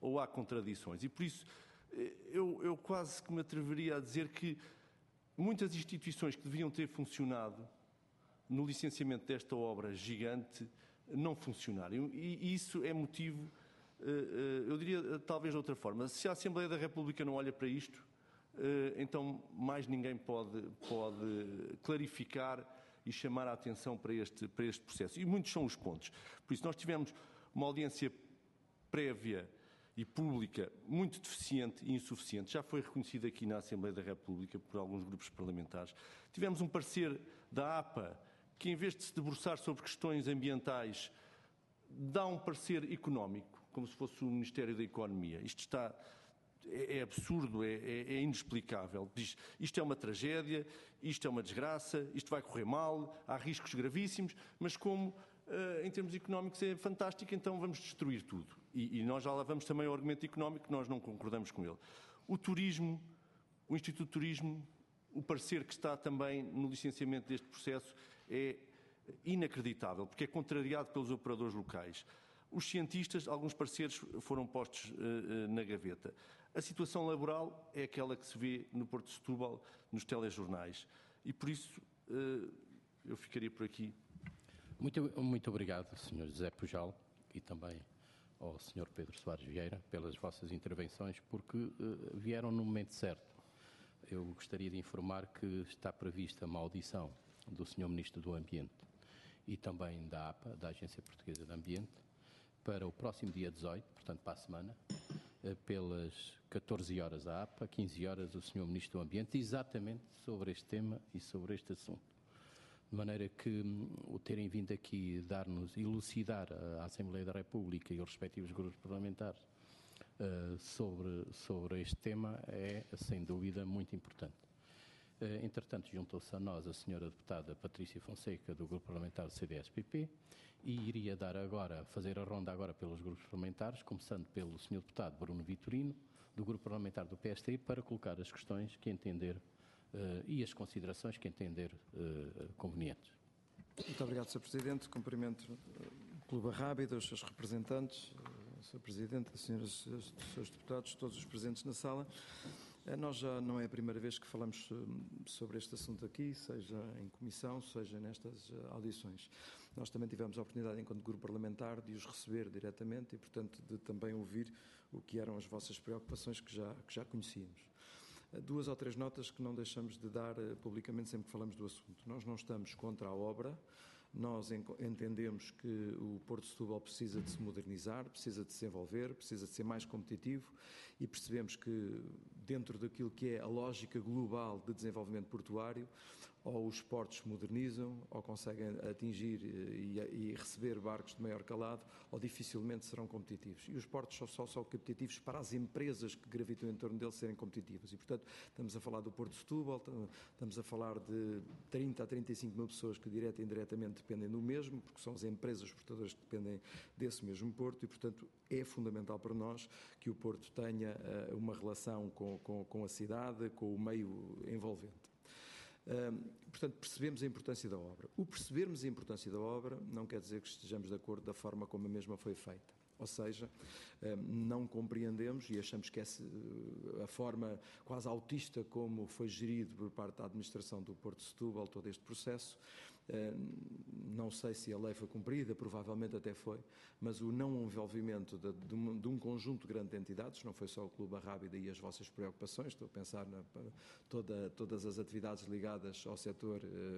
ou há contradições. E por isso eu quase que me atreveria a dizer que muitas instituições que deviam ter funcionado no licenciamento desta obra gigante não funcionaram. E isso é motivo, eu diria talvez de outra forma, se a Assembleia da República não olha para isto, então mais ninguém pode clarificar e chamar a atenção para este processo. E muitos são os pontos. Por isso nós tivemos uma audiência prévia e pública muito deficiente e insuficiente. Já foi reconhecido aqui na Assembleia da República por alguns grupos parlamentares. Tivemos um parecer da APA que, em vez de se debruçar sobre questões ambientais, dá um parecer económico, como se fosse o Ministério da Economia. Isto é absurdo, é inexplicável. Diz, isto é uma tragédia, isto é uma desgraça, isto vai correr mal, há riscos gravíssimos, mas como em termos económicos é fantástico, então vamos destruir tudo. E nós já lá vamos também ao argumento económico, nós não concordamos com ele. O turismo, o Instituto de Turismo, o parecer que está também no licenciamento deste processo é inacreditável, porque é contrariado pelos operadores locais. Os cientistas, alguns pareceres foram postos na gaveta. A situação laboral é aquela que se vê no Porto de Setúbal, nos telejornais. E por isso eu ficaria por aqui.
Muito obrigado, Sr. José Pujal, e também ao Sr. Pedro Soares Vieira pelas vossas intervenções, porque vieram no momento certo. Eu gostaria de informar que está prevista uma audição do Sr. Ministro do Ambiente e também da APA, da Agência Portuguesa de Ambiente, para o próximo dia 18, portanto para a semana, pelas 14 horas a APA, 15 horas o Sr. Ministro do Ambiente, exatamente sobre este tema e sobre este assunto. De maneira que o terem vindo aqui dar-nos, elucidar a Assembleia da República e os respectivos grupos parlamentares sobre este tema é, sem dúvida, muito importante. Entretanto, juntou-se a nós a senhora deputada Patrícia Fonseca, do grupo parlamentar do CDS-PP, e iria fazer a ronda agora pelos grupos parlamentares, começando pelo senhor deputado Bruno Vitorino, do grupo parlamentar do PST, para colocar as questões que entender e as considerações que entender convenientes.
Muito obrigado, Sr. Presidente. Cumprimento o Clube Rábida, os seus representantes, o Sr. Presidente, as senhoras e os seus deputados, todos os presentes na sala. Nós já não é a primeira vez que falamos sobre este assunto aqui, seja em comissão, seja nestas audições. Nós também tivemos a oportunidade, enquanto grupo parlamentar, de os receber diretamente e, portanto, de também ouvir o que eram as vossas preocupações que já conhecíamos. 2 ou 3 notas que não deixamos de dar publicamente sempre que falamos do assunto. Nós não estamos contra a obra, nós entendemos que o Porto de Setúbal precisa de se modernizar, precisa de se desenvolver, precisa de ser mais competitivo e percebemos que dentro daquilo que é a lógica global de desenvolvimento portuário, ou os portos se modernizam, ou conseguem atingir e receber barcos de maior calado, ou dificilmente serão competitivos. E os portos só são competitivos para as empresas que gravitam em torno deles serem competitivas. E, portanto, estamos a falar do Porto de Setúbal, estamos a falar de 30 a 35 mil pessoas que direta e indiretamente dependem do mesmo, porque são as empresas exportadoras que dependem desse mesmo porto e, portanto, é fundamental para nós que o Porto tenha uma relação com a cidade, com o meio envolvente. Portanto, percebemos a importância da obra. O percebermos a importância da obra não quer dizer que estejamos de acordo da forma como a mesma foi feita. Ou seja, não compreendemos e achamos que a forma quase autista como foi gerido por parte da administração do Porto de Setúbal todo este processo, não sei se a lei foi cumprida, provavelmente até foi, mas o não envolvimento de um conjunto grande de entidades, não foi só o Clube Rábida e as vossas preocupações, estou a pensar todas as atividades ligadas ao setor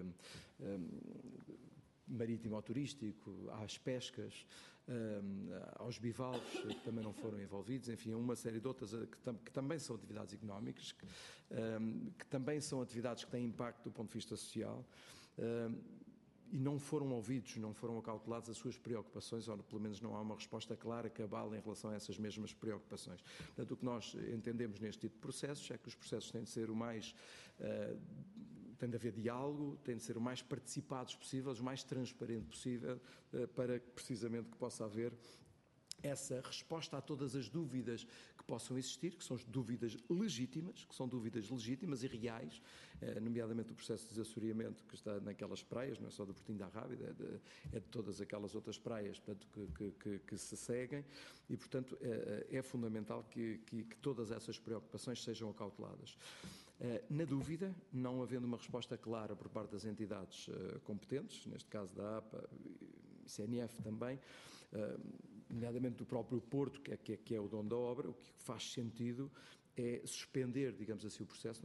marítimo ou turístico, às pescas, aos bivalves, que também não foram envolvidos, enfim, uma série de outras que também são atividades económicas, que também são atividades que têm impacto do ponto de vista social, e não foram ouvidos, não foram calculadas as suas preocupações, ou pelo menos não há uma resposta clara, cabal em relação a essas mesmas preocupações. Portanto, o que nós entendemos neste tipo de processos é que os processos têm de ser o mais... tem de haver diálogo, tem de ser o mais participados possível, o mais transparente possível, para precisamente que possa haver essa resposta a todas as dúvidas que possam existir, que são dúvidas legítimas e reais, nomeadamente o processo de desassoreamento que está naquelas praias, não é só do Portinho da Rábida, é de todas aquelas outras praias, portanto, que se seguem, e, portanto, é fundamental que todas essas preocupações sejam acauteladas. Na dúvida, não havendo uma resposta clara por parte das entidades competentes, neste caso da APA e CNF também, nomeadamente do próprio Porto, que é o dono da obra, o que faz sentido é suspender, digamos assim, o processo.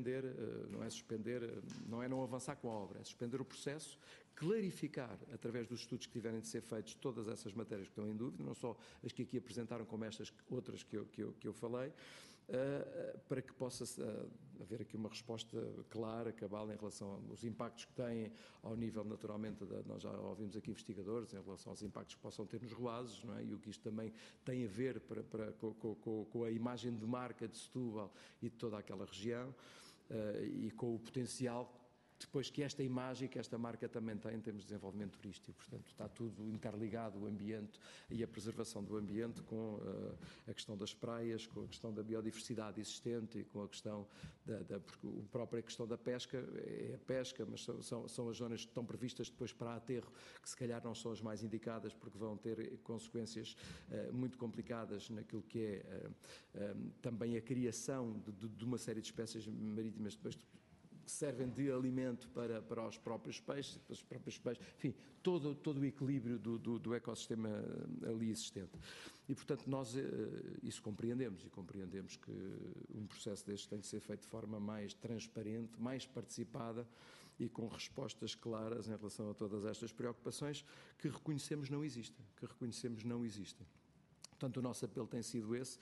Não é não avançar com a obra, é suspender o processo, clarificar, através dos estudos que tiverem de ser feitos, todas essas matérias que estão em dúvida, não só as que aqui apresentaram, como estas outras que eu falei, para que possa haver aqui uma resposta clara, cabal, em relação aos impactos que têm ao nível, naturalmente, nós já ouvimos aqui investigadores, em relação aos impactos que possam ter nos Roazes, não é? E o que isto também tem a ver com a imagem de marca de Setúbal e de toda aquela região, e com o potencial depois que esta imagem, que esta marca também tem em termos de desenvolvimento turístico. Portanto, está tudo interligado, o ambiente e a preservação do ambiente, com a questão das praias, com a questão da biodiversidade existente e com a questão porque a própria questão da pesca é a pesca, mas são as zonas que estão previstas depois para aterro, que se calhar não são as mais indicadas, porque vão ter consequências muito complicadas naquilo que é também a criação de uma série de espécies marítimas depois que servem de alimento para os próprios peixes, enfim, todo o equilíbrio do ecossistema ali existente. E, portanto, nós isso compreendemos que um processo destes tem de ser feito de forma mais transparente, mais participada e com respostas claras em relação a todas estas preocupações que reconhecemos não existem. Portanto, o nosso apelo tem sido esse,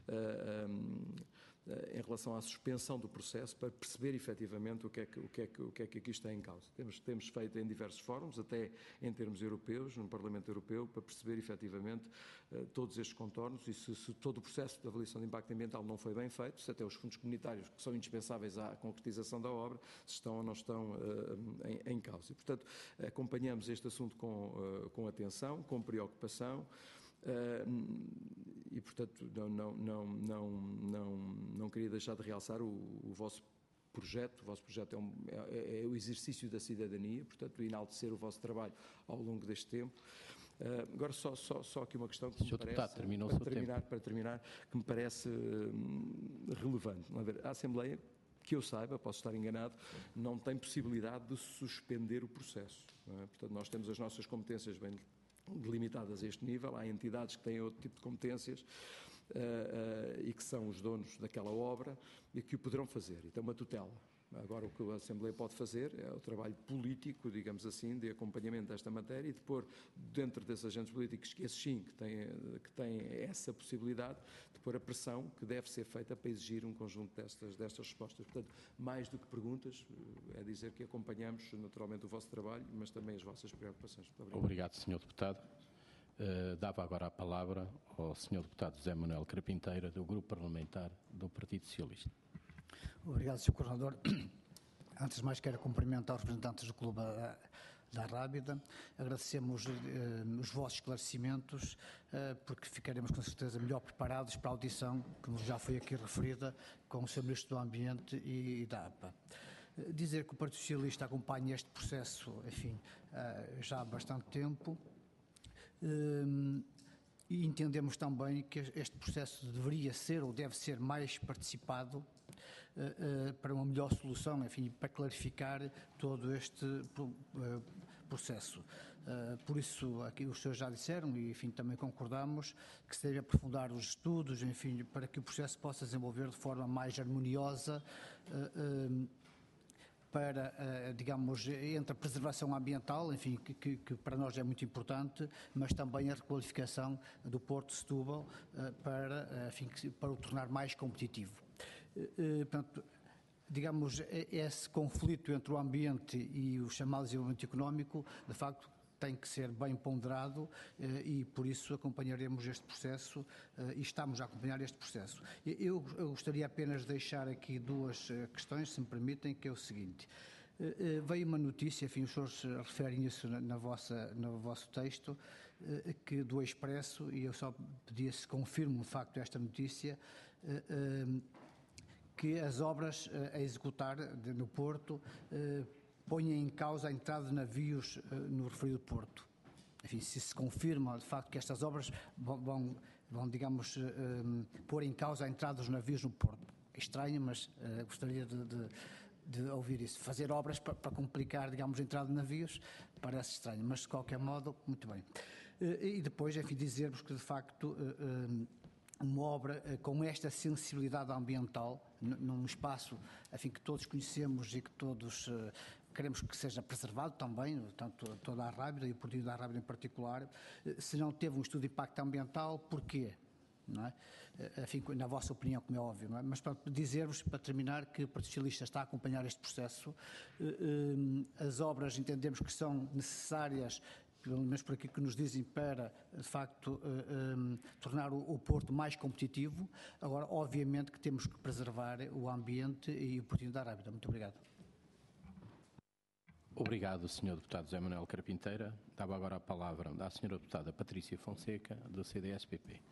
em relação à suspensão do processo, para perceber efetivamente o que é que aqui está em causa. Temos feito em diversos fóruns, até em termos europeus, no Parlamento Europeu, para perceber efetivamente todos estes contornos e se todo o processo de avaliação de impacto ambiental não foi bem feito, se até os fundos comunitários, que são indispensáveis à concretização da obra, se estão ou não estão em causa. E, portanto, acompanhamos este assunto com atenção, com preocupação, e, portanto, não queria deixar de realçar o vosso projeto. O vosso projeto é o exercício da cidadania, portanto, enaltecer o vosso trabalho ao longo deste tempo. Agora, só aqui uma questão que me parece, para terminar, que me parece relevante. A Assembleia, que eu saiba, posso estar enganado, não tem possibilidade de suspender o processo, não é? Portanto, nós temos as nossas competências bem delimitadas a este nível. Há entidades que têm outro tipo de competências e que são os donos daquela obra e que o poderão fazer, e tem uma tutela. Agora, o que a Assembleia pode fazer é o trabalho político, digamos assim, de acompanhamento desta matéria e de pôr dentro desses agentes políticos, que esses sim, que têm essa possibilidade, de pôr a pressão que deve ser feita para exigir um conjunto destas respostas. Portanto, mais do que perguntas, é dizer que acompanhamos naturalmente o vosso trabalho, mas também as vossas preocupações. Muito
obrigado, Sr. Deputado. Dava agora a palavra ao Sr. Deputado José Manuel Carpinteira, do Grupo Parlamentar do Partido Socialista.
Obrigado, Sr. Coordenador. Antes de mais, quero cumprimentar os representantes do Clube da Rábida. Agradecemos os vossos esclarecimentos, porque ficaremos com certeza melhor preparados para a audição, como já foi aqui referida, com o Sr. Ministro do Ambiente e da APA. Dizer que o Partido Socialista acompanha este processo, enfim, já há bastante tempo. E entendemos também que este processo deveria ser ou deve ser mais participado para uma melhor solução, enfim, para clarificar todo este processo. Por isso, aqui os senhores já disseram, e enfim, também concordamos, que se deve aprofundar os estudos, enfim, para que o processo possa desenvolver de forma mais harmoniosa, para, digamos, entre a preservação ambiental, enfim, que para nós é muito importante, mas também a requalificação do Porto de Setúbal para o tornar mais competitivo. Portanto, digamos, esse conflito entre o ambiente e o chamado desenvolvimento económico, de facto, tem que ser bem ponderado e por isso acompanharemos este processo e estamos a acompanhar este processo. Eu gostaria apenas de deixar aqui duas questões, se me permitem, que é o seguinte. Veio uma notícia, enfim, os senhores referem isso no vosso texto, que do Expresso, e eu só pedia se confirmo de facto esta notícia, que as obras a executar no Porto ponham em causa a entrada de navios no referido Porto. Enfim, se confirma de facto que estas obras vão digamos, pôr em causa a entrada dos navios no Porto. É estranho, mas gostaria de ouvir isso. Fazer obras para complicar, digamos, a entrada de navios parece estranho, mas de qualquer modo, muito bem. E depois, enfim, dizer-vos que de facto uma obra com esta sensibilidade ambiental, num espaço, enfim, que todos conhecemos e que todos queremos que seja preservado também, tanto toda a Rábida e o Portinho da Rábida em particular, se não teve um estudo de impacto ambiental, porquê? Não é? Enfim, na vossa opinião, como é óbvio, não é? Mas para dizer-vos, para terminar, que o Partido Socialista está a acompanhar este processo. As obras entendemos que são necessárias, pelo menos por aqui que nos dizem, para, de facto, tornar o Porto mais competitivo. Agora, obviamente, que temos que preservar o ambiente e o Portinho da Rábida. Muito obrigado.
Obrigado, Sr. Deputado José Manuel Carpinteira. Dava agora a palavra à Sra. Deputada Patrícia Fonseca, do CDS-PP.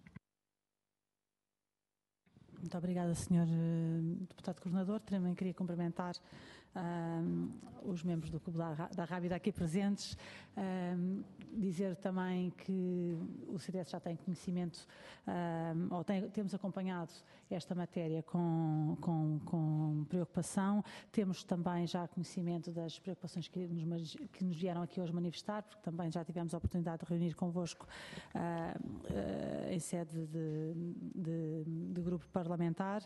Muito obrigada, Sr. Deputado Coordenador. Também queria cumprimentar os membros do Clube da Rábida aqui presentes. Dizer também que o CDS já tem conhecimento, ou temos acompanhado esta matéria com preocupação. Temos também já conhecimento das preocupações que nos vieram aqui hoje manifestar, porque também já tivemos a oportunidade de reunir convosco em sede de grupo parlamentar.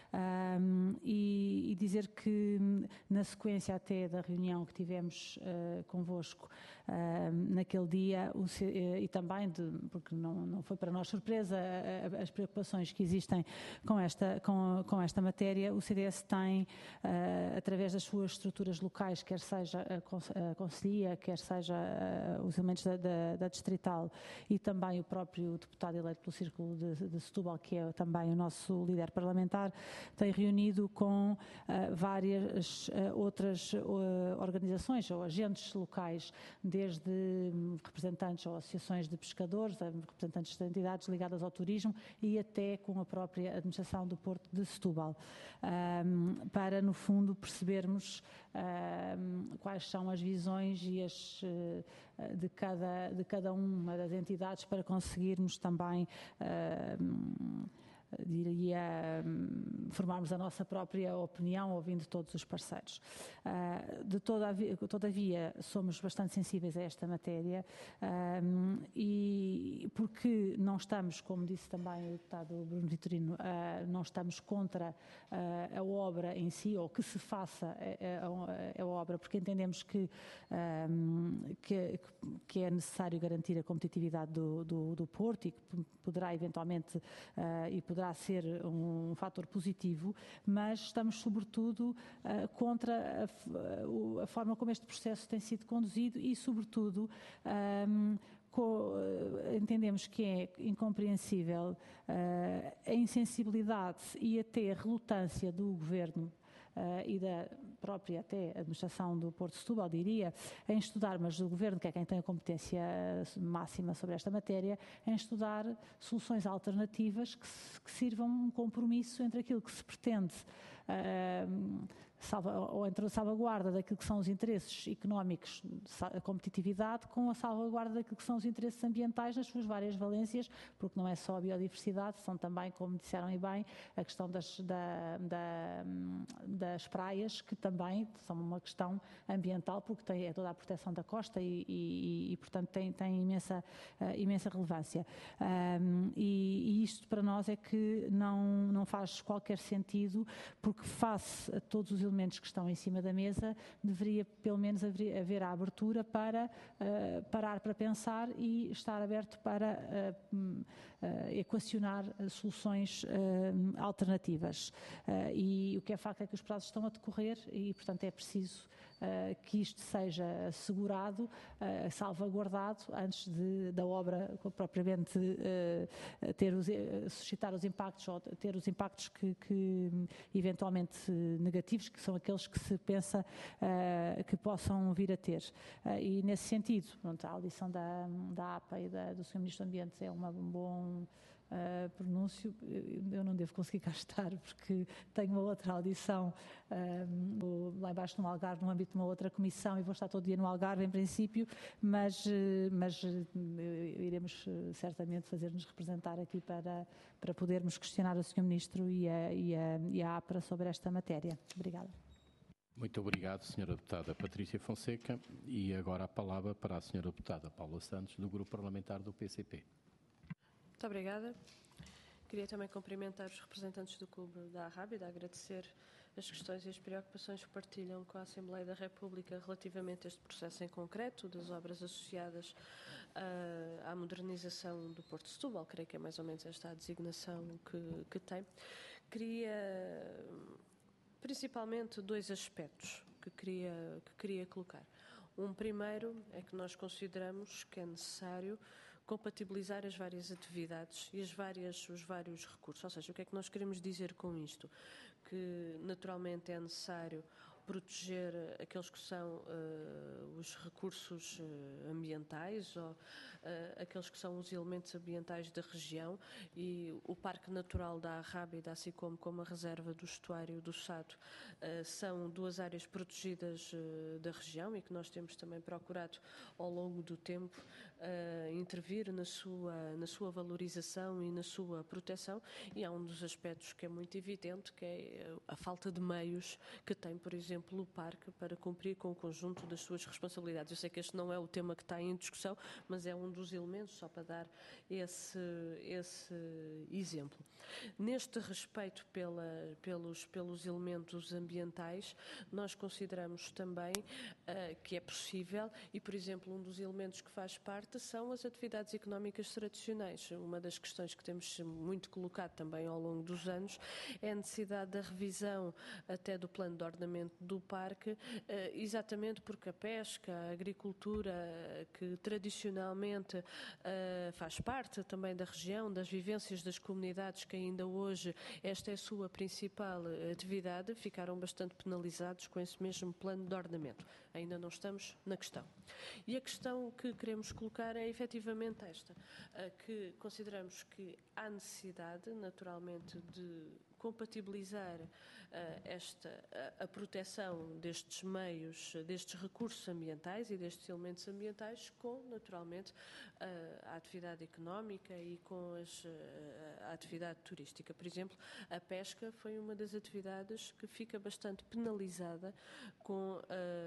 E dizer que na sequência até da reunião que tivemos convosco naquele dia, e também, porque não foi para nós surpresa as preocupações que existem com esta matéria, o CDS tem, através das suas estruturas locais, quer seja a Conselhia, quer seja os elementos da Distrital e também o próprio deputado eleito pelo Círculo de Setúbal, que é também o nosso líder parlamentar, tem reunido com várias outras organizações ou agentes locais, desde representantes ou associações de pescadores, representantes de entidades ligadas ao turismo e até com a própria administração do Porto de Setúbal, para, no fundo, percebermos quais são as visões e de cada uma das entidades, para conseguirmos também diria, formarmos a nossa própria opinião, ouvindo todos os parceiros. Todavia, somos bastante sensíveis a esta matéria, e porque não estamos, como disse também o deputado Bruno Vitorino, não estamos contra a obra em si, ou que se faça a obra, porque entendemos que é necessário garantir a competitividade do Porto, e que poderá eventualmente e poderá ser um fator positivo, mas estamos sobretudo contra a forma como este processo tem sido conduzido e, sobretudo, entendemos que é incompreensível a insensibilidade e até a relutância do Governo e da própria até administração do Porto de Setúbal, diria, em estudar, mas o Governo, que é quem tem a competência máxima sobre esta matéria, em estudar soluções alternativas que sirvam um compromisso entre aquilo que se pretende, ou entre a salvaguarda daquilo que são os interesses económicos, a competitividade, com a salvaguarda daquilo que são os interesses ambientais nas suas várias valências, porque não é só a biodiversidade, são também, como disseram e bem, a questão das praias, que também são uma questão ambiental, porque é toda a proteção da costa e portanto, tem imensa relevância. E isto para nós é que não faz qualquer sentido, porque face a todos os elementos que estão em cima da mesa, deveria pelo menos haver a abertura para parar para pensar e estar aberto para equacionar soluções alternativas. E o que é facto é que os prazos estão a decorrer e, portanto, é preciso que isto seja assegurado, salvaguardado, antes da obra propriamente suscitar os impactos, ou ter os impactos que eventualmente negativos, que são aqueles que se pensa que possam vir a ter. E nesse sentido, pronto, a audição da APA e do Sr. Ministro do Ambiente é um bom pronúncio. Eu não devo conseguir cá estar porque tenho uma outra audição lá embaixo no Algarve, no âmbito de uma outra comissão, e vou estar todo dia no Algarve em princípio, mas iremos certamente fazer-nos representar aqui para podermos questionar o Sr. Ministro e a APRA sobre esta matéria. Obrigada.
Muito obrigado, Sra. Deputada Patrícia Fonseca. E agora a palavra para a Sra. Deputada Paula Santos, do Grupo Parlamentar do PCP.
Muito obrigada. Queria também cumprimentar os representantes do Clube da Arrábida, agradecer as questões e as preocupações que partilham com a Assembleia da República relativamente a este processo em concreto, das obras associadas à modernização do Porto de Setúbal. Creio que é mais ou menos esta a designação que tem. Queria principalmente dois aspectos que queria colocar. Um primeiro é que nós consideramos que é necessário compatibilizar as várias atividades e os vários recursos. Ou seja, o que é que nós queremos dizer com isto? Que naturalmente é necessário proteger aqueles que são os recursos ambientais, ou aqueles que são os elementos ambientais da região, e o Parque Natural da Arrábida, assim como a Reserva do Estuário do Sado, são duas áreas protegidas da região e que nós temos também procurado ao longo do tempo intervir na sua valorização e na sua proteção, e há um dos aspectos que é muito evidente, que é a falta de meios que tem, por exemplo, o Parque para cumprir com o conjunto das suas responsabilidades. Eu sei que este não é o tema que está em discussão, mas é um dos elementos, só para dar esse exemplo. Neste respeito pelos elementos ambientais, nós consideramos também que é possível, e, por exemplo, um dos elementos que faz parte são as atividades económicas tradicionais. Uma das questões que temos muito colocado também ao longo dos anos é a necessidade da revisão até do plano de ordenamento do parque, exatamente porque a pesca, a agricultura, que tradicionalmente faz parte também da região, das vivências das comunidades, que ainda hoje esta é a sua principal atividade, ficaram bastante penalizados com esse mesmo plano de ordenamento. Ainda não estamos na questão. E a questão que queremos colocar é efetivamente esta, que consideramos que há necessidade, naturalmente, de compatibilizar a proteção destes meios, destes recursos ambientais e destes elementos ambientais com, naturalmente, a atividade económica e com a atividade turística. Por exemplo, a pesca foi uma das atividades que fica bastante penalizada com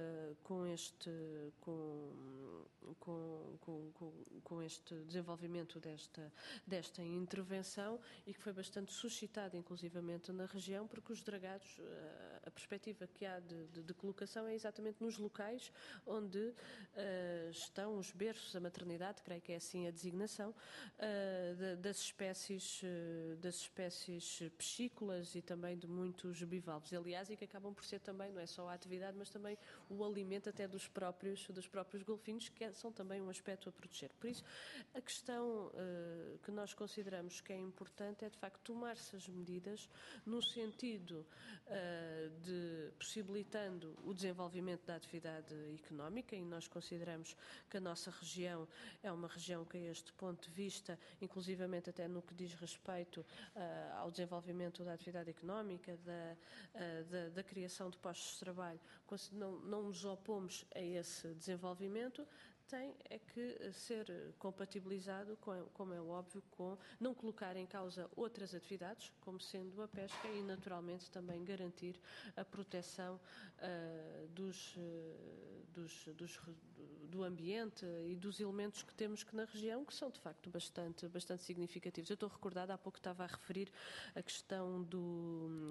este desenvolvimento desta intervenção, e que foi bastante suscitada, inclusivamente, na região, porque os dragados, a perspectiva que há de colocação é exatamente nos locais onde estão os berços, a maternidade, creio que é assim a designação, das espécies piscícolas e também de muitos bivalves. Aliás, e que acabam por ser também, não é só a atividade, mas também o alimento até dos próprios golfinhos, que são também um aspecto a proteger. Por isso, a questão que nós consideramos que é importante é, de facto, tomar-se as medidas no sentido de possibilitando o desenvolvimento da atividade económica, e nós consideramos que a nossa região é uma região que, a este ponto de vista, inclusivamente até no que diz respeito ao desenvolvimento da atividade económica, da criação de postos de trabalho, não nos opomos a esse desenvolvimento, tem é que ser compatibilizado, como é óbvio, com não colocar em causa outras atividades, como sendo a pesca, e naturalmente também garantir a proteção do ambiente e dos elementos que temos na região, que são de facto bastante significativos. Eu estou recordada, há pouco estava a referir a questão do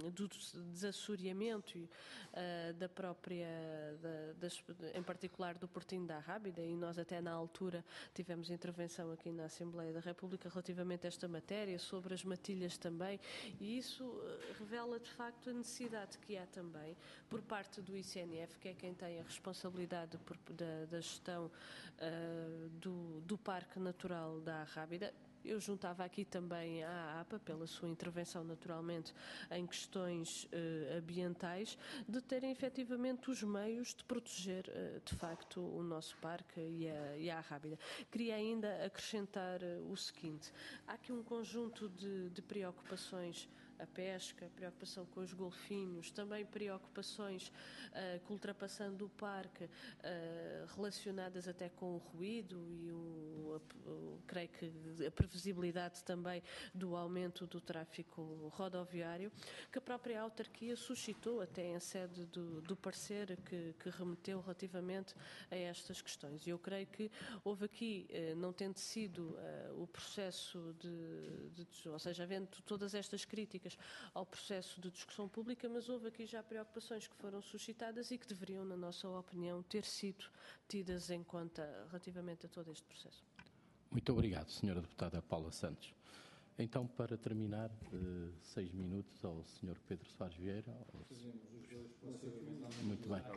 desassoreamento da própria, em particular do Portinho da Arrábida, e nós até na altura tivemos intervenção aqui na Assembleia da República relativamente a esta matéria, sobre as matilhas também, e isso revela de facto a necessidade que há também por parte do ICNF, que é quem tem a responsabilidade da gestão do Parque Natural da Arrábida. Eu juntava aqui também à APA, pela sua intervenção naturalmente em questões ambientais, de terem efetivamente os meios de proteger de facto o nosso parque e a Arrábida. Queria ainda acrescentar o seguinte: há aqui um conjunto de preocupações, a pesca, preocupação com os golfinhos, também preocupações que, ultrapassando o parque, relacionadas até com o ruído e creio que a previsibilidade também do aumento do tráfego rodoviário, que a própria autarquia suscitou até em sede do parecer que remeteu relativamente a estas questões. E eu creio que houve aqui, não tendo sido o processo ou seja, havendo todas estas críticas ao processo de discussão pública, mas houve aqui já preocupações que foram suscitadas e que deveriam, na nossa opinião, ter sido tidas em conta relativamente a todo este processo.
Muito obrigado, Sra. Deputada Paula Santos. Então, para terminar, 6 minutos ao Sr. Pedro Soares Vieira. Muito bem.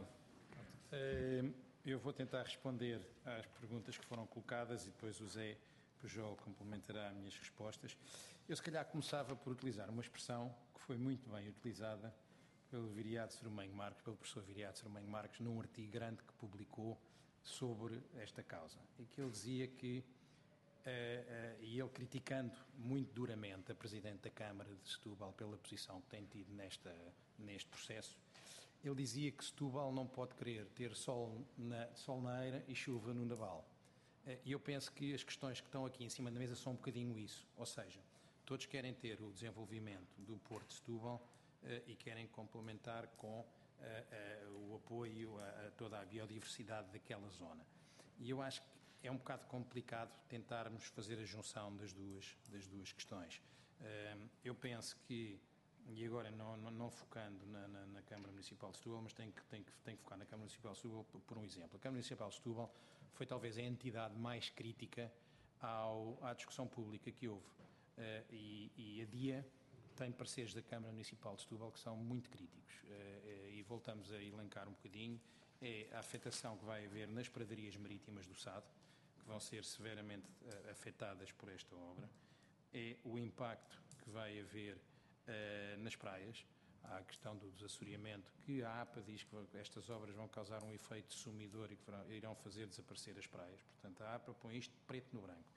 Eu vou tentar responder às perguntas que foram colocadas e depois o Zé Pujol complementará as minhas respostas. Eu, se calhar, começava por utilizar uma expressão que foi muito bem utilizada pelo Viriato Soromenho Marques, pelo professor Viriato Soromenho Marques, num artigo grande que publicou sobre esta causa, e que ele dizia que, e ele criticando muito duramente a Presidente da Câmara de Setúbal pela posição que tem tido neste processo, ele dizia que Setúbal não pode querer ter sol na eira e chuva no naval. E eu penso que as questões que estão aqui em cima da mesa são um bocadinho isso, ou seja, todos querem ter o desenvolvimento do Porto de Setúbal e querem complementar com o apoio a toda a biodiversidade daquela zona. E eu acho que é um bocado complicado tentarmos fazer a junção das duas questões. Eu penso que, e agora não focando na Câmara Municipal de Setúbal, mas tenho que focar na Câmara Municipal de Setúbal por um exemplo. A Câmara Municipal de Setúbal foi talvez a entidade mais crítica à discussão pública que houve. E a DIA tem pareceres da Câmara Municipal de Setúbal que são muito críticos. E voltamos a elencar um bocadinho. É a afetação que vai haver nas pradarias marítimas do SAD, que vão ser severamente afetadas por esta obra. É o impacto que vai haver nas praias. Há a questão do desassoreamento, que a APA diz que estas obras vão causar um efeito sumidor e que irão fazer desaparecer as praias. Portanto, a APA põe isto preto no branco.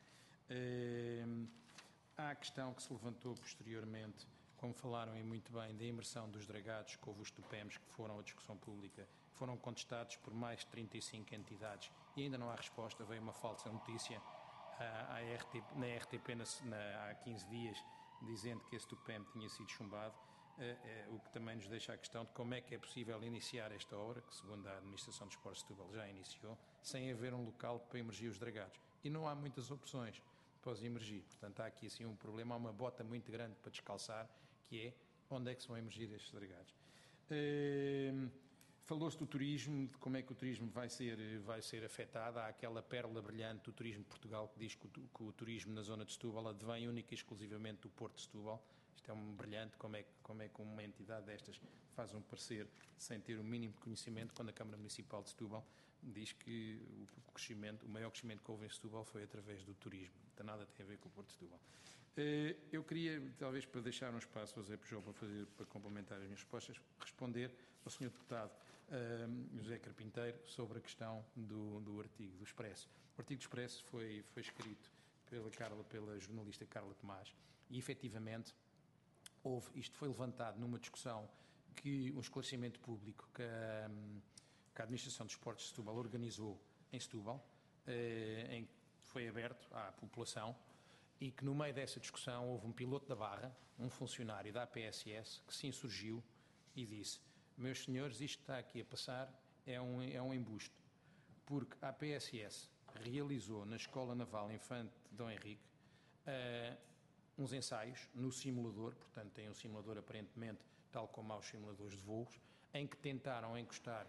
Há a questão que se levantou posteriormente, como falaram e muito bem, da imersão dos dragados, que houve os TUPEMs que foram à discussão pública, foram contestados por mais de 35 entidades e ainda não há resposta. Veio uma falsa notícia na RTP há 15 dias, dizendo que esse TUPEM tinha sido chumbado, o que também nos deixa a questão de como é que é possível iniciar esta obra, que segundo a Administração de Esportes de Setúbal já iniciou, sem haver um local para emergir os dragados. E não há muitas opções para os emergir. Portanto, há aqui assim um problema, há uma bota muito grande para descalçar, que é onde é que se vão emergir estes dragados. Falou-se do turismo, de como é que o turismo vai ser afetado. Há aquela pérola brilhante do turismo de Portugal que diz que o turismo na zona de Setúbal advém única e exclusivamente do Porto de Setúbal. Isto é um brilhante, como é que uma entidade destas faz um parecer sem ter o mínimo de conhecimento, quando a Câmara Municipal de Setúbal diz que o maior crescimento que houve em Setúbal foi através do turismo. Não tem nada a ver com o Porto de Setúbal. Eu queria, talvez para deixar um espaço ao Zé Pujol para complementar as minhas respostas, responder ao Sr. Deputado José Carpinteiro sobre a questão do artigo do Expresso. O artigo do Expresso foi escrito pela jornalista Carla Tomás e, efetivamente, isto foi levantado numa discussão um esclarecimento público que a Administração de Esportes de Setúbal organizou em Setúbal, em que foi aberto à população, e que no meio dessa discussão houve um piloto da Barra, um funcionário da APSS, que se insurgiu e disse: meus senhores, isto que está aqui a passar é um embuste, porque a APSS realizou na Escola Naval Infante Dom Henrique uns ensaios no simulador, portanto tem um simulador aparentemente tal como há os simuladores de voos, em que tentaram encostar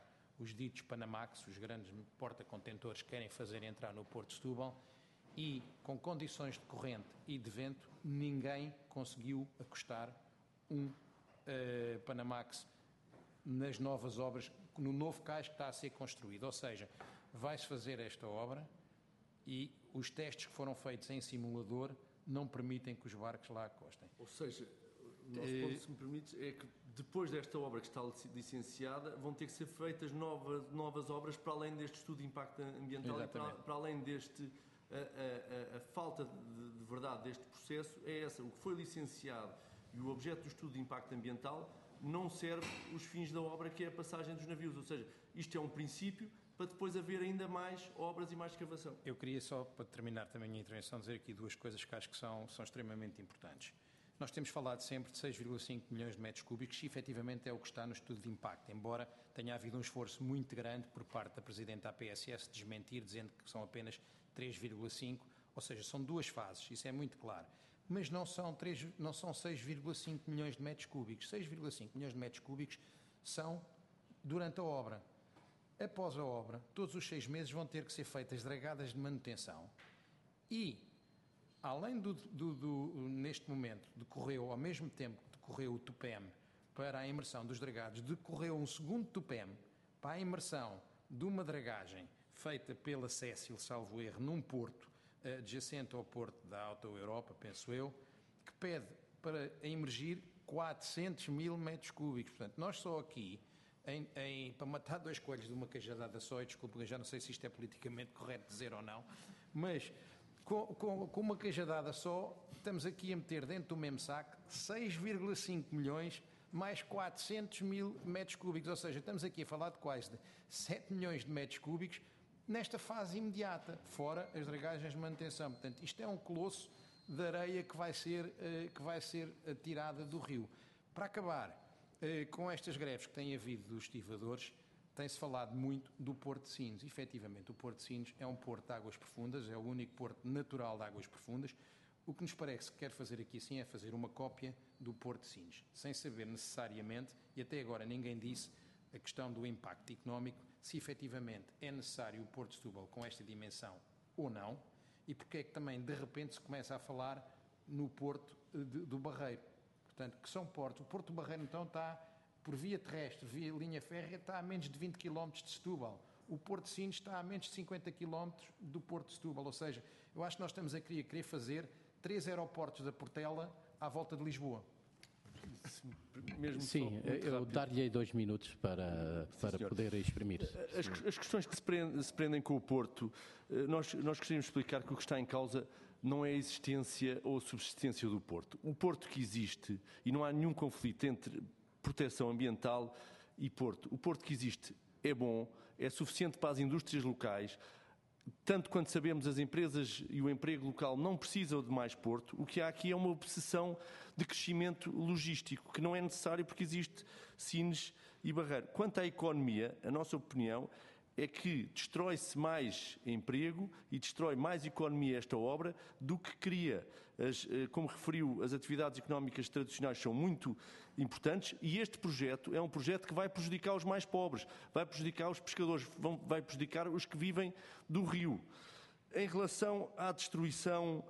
os ditos Panamax, os grandes porta-contentores que querem fazer entrar no Porto de Setúbal, e com condições de corrente e de vento, ninguém conseguiu acostar um Panamax nas novas obras, no novo cais que está a ser construído. Ou seja, vai-se fazer esta obra e os testes que foram feitos em simulador não permitem que os barcos lá acostem.
Ou seja, o nosso ponto, se me permites, é que depois desta obra que está licenciada, vão ter que ser feitas novas obras para além deste estudo de impacto ambiental.
Exatamente.
E para além deste... A falta de verdade deste processo é essa. O que foi licenciado e o objeto do estudo de impacto ambiental não serve os fins da obra, que é a passagem dos navios. Ou seja, isto é um princípio para depois haver ainda mais obras e mais escavação.
Eu queria só, para terminar também a minha intervenção, dizer aqui duas coisas que acho que são extremamente importantes. Nós temos falado sempre de 6,5 milhões de metros cúbicos, que efetivamente é o que está no estudo de impacto, embora tenha havido um esforço muito grande por parte da Presidente da APSS de desmentir, dizendo que são apenas 3,5, ou seja, são duas fases, isso é muito claro. Mas não são 6,5 milhões de metros cúbicos. 6,5 milhões de metros cúbicos são durante a obra. Após a obra, todos os 6 meses vão ter que ser feitas dragadas de manutenção e, além neste momento, decorreu, ao mesmo tempo que decorreu o TUPEM para a imersão dos dragados, decorreu um segundo TUPEM para a imersão de uma dragagem feita pela Cécil, salvo erro, num porto adjacente ao porto da Auto Europa, penso eu, que pede para emergir 400 mil metros cúbicos. Portanto, nós só aqui, para matar 2 coelhos de uma cajadada só, e desculpe, eu já não sei se isto é politicamente correto dizer ou não, mas com uma cajadada só, estamos aqui a meter dentro do mesmo saco 6,5 milhões mais 400 mil metros cúbicos, ou seja, estamos aqui a falar de quase 7 milhões de metros cúbicos nesta fase imediata, fora as dragagens de manutenção. Portanto, isto é um colosso de areia que vai ser tirada do rio. Para acabar, com estas greves que têm havido dos estivadores, tem-se falado muito do Porto de Sines. Efetivamente, o Porto de Sines é um porto de águas profundas, é o único porto natural de águas profundas. O que nos parece que quer fazer aqui assim é fazer uma cópia do Porto de Sines, sem saber necessariamente, e até agora ninguém disse, a questão do impacto económico, se efetivamente é necessário o Porto de Setúbal com esta dimensão ou não, e porque é que também de repente se começa a falar no Porto do Barreiro. Portanto, que são portos. O Porto do Barreiro então está, por via terrestre, via linha férrea, está a menos de 20 km de Setúbal. O Porto de Sines está a menos de 50 km do Porto de Setúbal. Ou seja, eu acho que nós estamos a querer fazer 3 aeroportos da Portela à volta de Lisboa.
Mesmo sim, eu dar-lhe 2 minutos para poder exprimir-se.
As questões que se prendem com o Porto, nós gostaríamos de explicar que o que está em causa não é a existência ou a subsistência do Porto. O Porto que existe, e não há nenhum conflito entre proteção ambiental e Porto. O Porto que existe é bom, é suficiente para as indústrias locais. Tanto quanto sabemos, as empresas e o emprego local não precisam de mais Porto. O que há aqui é uma obsessão de crescimento logístico, que não é necessário porque existe Sines e Barreiro. Quanto à economia, a nossa opinião é que destrói-se mais emprego e destrói mais economia esta obra do que cria. Como referiu, as atividades económicas tradicionais são muito importantes e este projeto é um projeto que vai prejudicar os mais pobres, vai prejudicar os pescadores, vai prejudicar os que vivem do rio. Em relação à destruição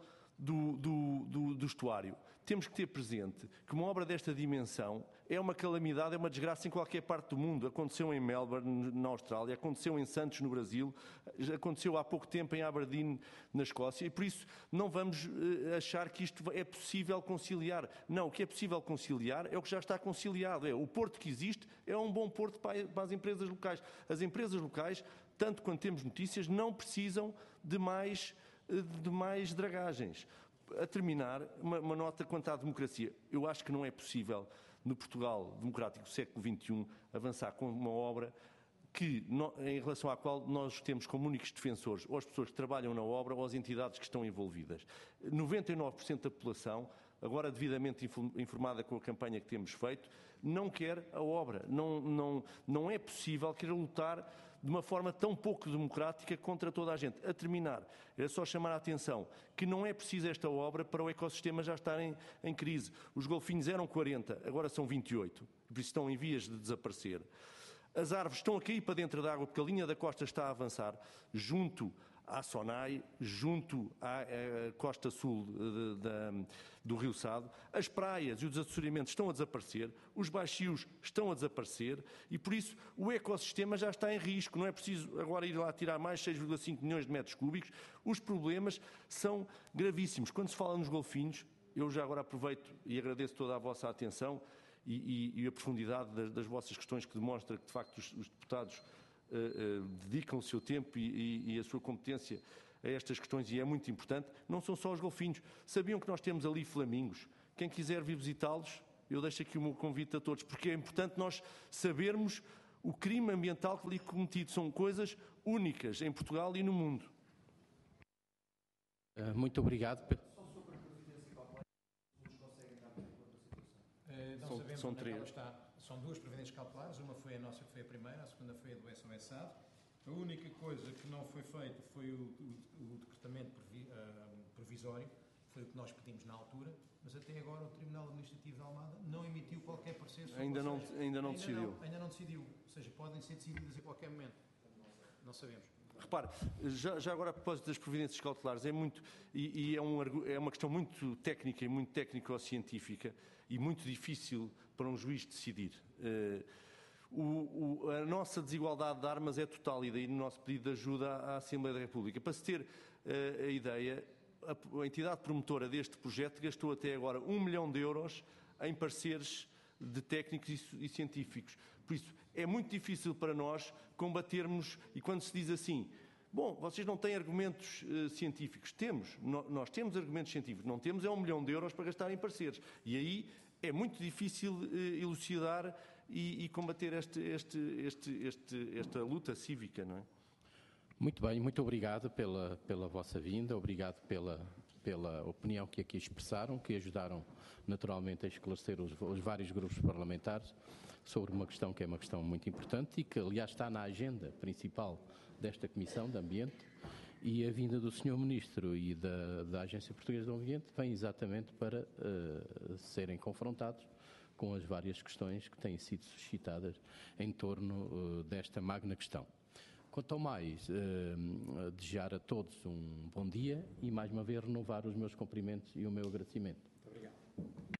do estuário, temos que ter presente que uma obra desta dimensão é uma calamidade, é uma desgraça em qualquer parte do mundo. Aconteceu em Melbourne, na Austrália, aconteceu em Santos, no Brasil, aconteceu há pouco tempo em Aberdeen, na Escócia, e por isso não vamos achar que isto é possível conciliar. Não, o que é possível conciliar é o que já está conciliado. O porto que existe é um bom porto para as empresas locais. As empresas locais, tanto quanto temos notícias, não precisam de mais dragagens. A terminar, uma nota quanto à democracia. Eu acho que não é possível, no Portugal democrático do século XXI, avançar com uma obra em relação à qual nós temos como únicos defensores ou as pessoas que trabalham na obra ou as entidades que estão envolvidas. 99% da população, agora devidamente informada com a campanha que temos feito, não quer a obra. Não é possível querer lutar de uma forma tão pouco democrática contra toda a gente. A terminar, era só chamar a atenção que não é preciso esta obra para o ecossistema já estar em crise. Os golfinhos eram 40, agora são 28, por isso estão em vias de desaparecer. As árvores estão a cair para dentro da água porque a linha da costa está a avançar junto à Sonai, junto à costa sul do Rio Sado. As praias e os assoreamentos estão a desaparecer, os baixios estão a desaparecer e, por isso, o ecossistema já está em risco. Não é preciso agora ir lá tirar mais 6,5 milhões de metros cúbicos. Os problemas são gravíssimos. Quando se fala nos golfinhos, eu já agora aproveito e agradeço toda a vossa atenção e a profundidade das vossas questões, que demonstra que, de facto, os deputados dedicam o seu tempo e a sua competência a estas questões, e é muito importante. Não são só os golfinhos. Sabiam que nós temos ali flamingos? Quem quiser vir visitá-los, eu deixo aqui o meu convite a todos, porque é importante nós sabermos o crime ambiental que ali é cometido. São coisas únicas em Portugal e no mundo.
Muito obrigado.
Não sabemos
são
onde é que ela
três.
está. São duas previdências cautelares, uma foi a nossa, que foi a primeira, a segunda foi a do SOS-AD. A única coisa que não foi feito foi o decretamento provisório, foi o que nós pedimos na altura, mas até agora o Tribunal Administrativo de Almada não emitiu qualquer parecer sobre
Ainda não decidiu.
Ainda não decidiu, ou seja, podem ser decididas a qualquer momento. Não sabemos.
Repare, já agora a propósito das providências cautelares, é uma questão muito técnica e muito técnico-científica e muito difícil para um juiz decidir. A nossa desigualdade de armas é total e daí no nosso pedido de ajuda à Assembleia da República. Para se ter a ideia, a entidade promotora deste projeto gastou até agora 1 milhão de euros em pareceres de técnicos e científicos. Por isso, é muito difícil para nós combatermos, e quando se diz assim, bom, vocês não têm argumentos científicos. Temos, nós temos argumentos científicos, não temos 1 milhão de euros para gastar em pareceres. E aí é muito difícil elucidar e combater esta luta cívica, não é?
Muito bem, muito obrigado pela vossa vinda, obrigado pela opinião que aqui expressaram, que ajudaram naturalmente a esclarecer os vários grupos parlamentares sobre uma questão que é uma questão muito importante e que, aliás, está na agenda principal desta Comissão de Ambiente, e a vinda do Sr. Ministro e da Agência Portuguesa do Ambiente vem exatamente para serem confrontados com as várias questões que têm sido suscitadas em torno desta magna questão. Quanto ao mais, desejar a todos um bom dia e, mais uma vez, renovar os meus cumprimentos e o meu agradecimento.
Muito obrigado.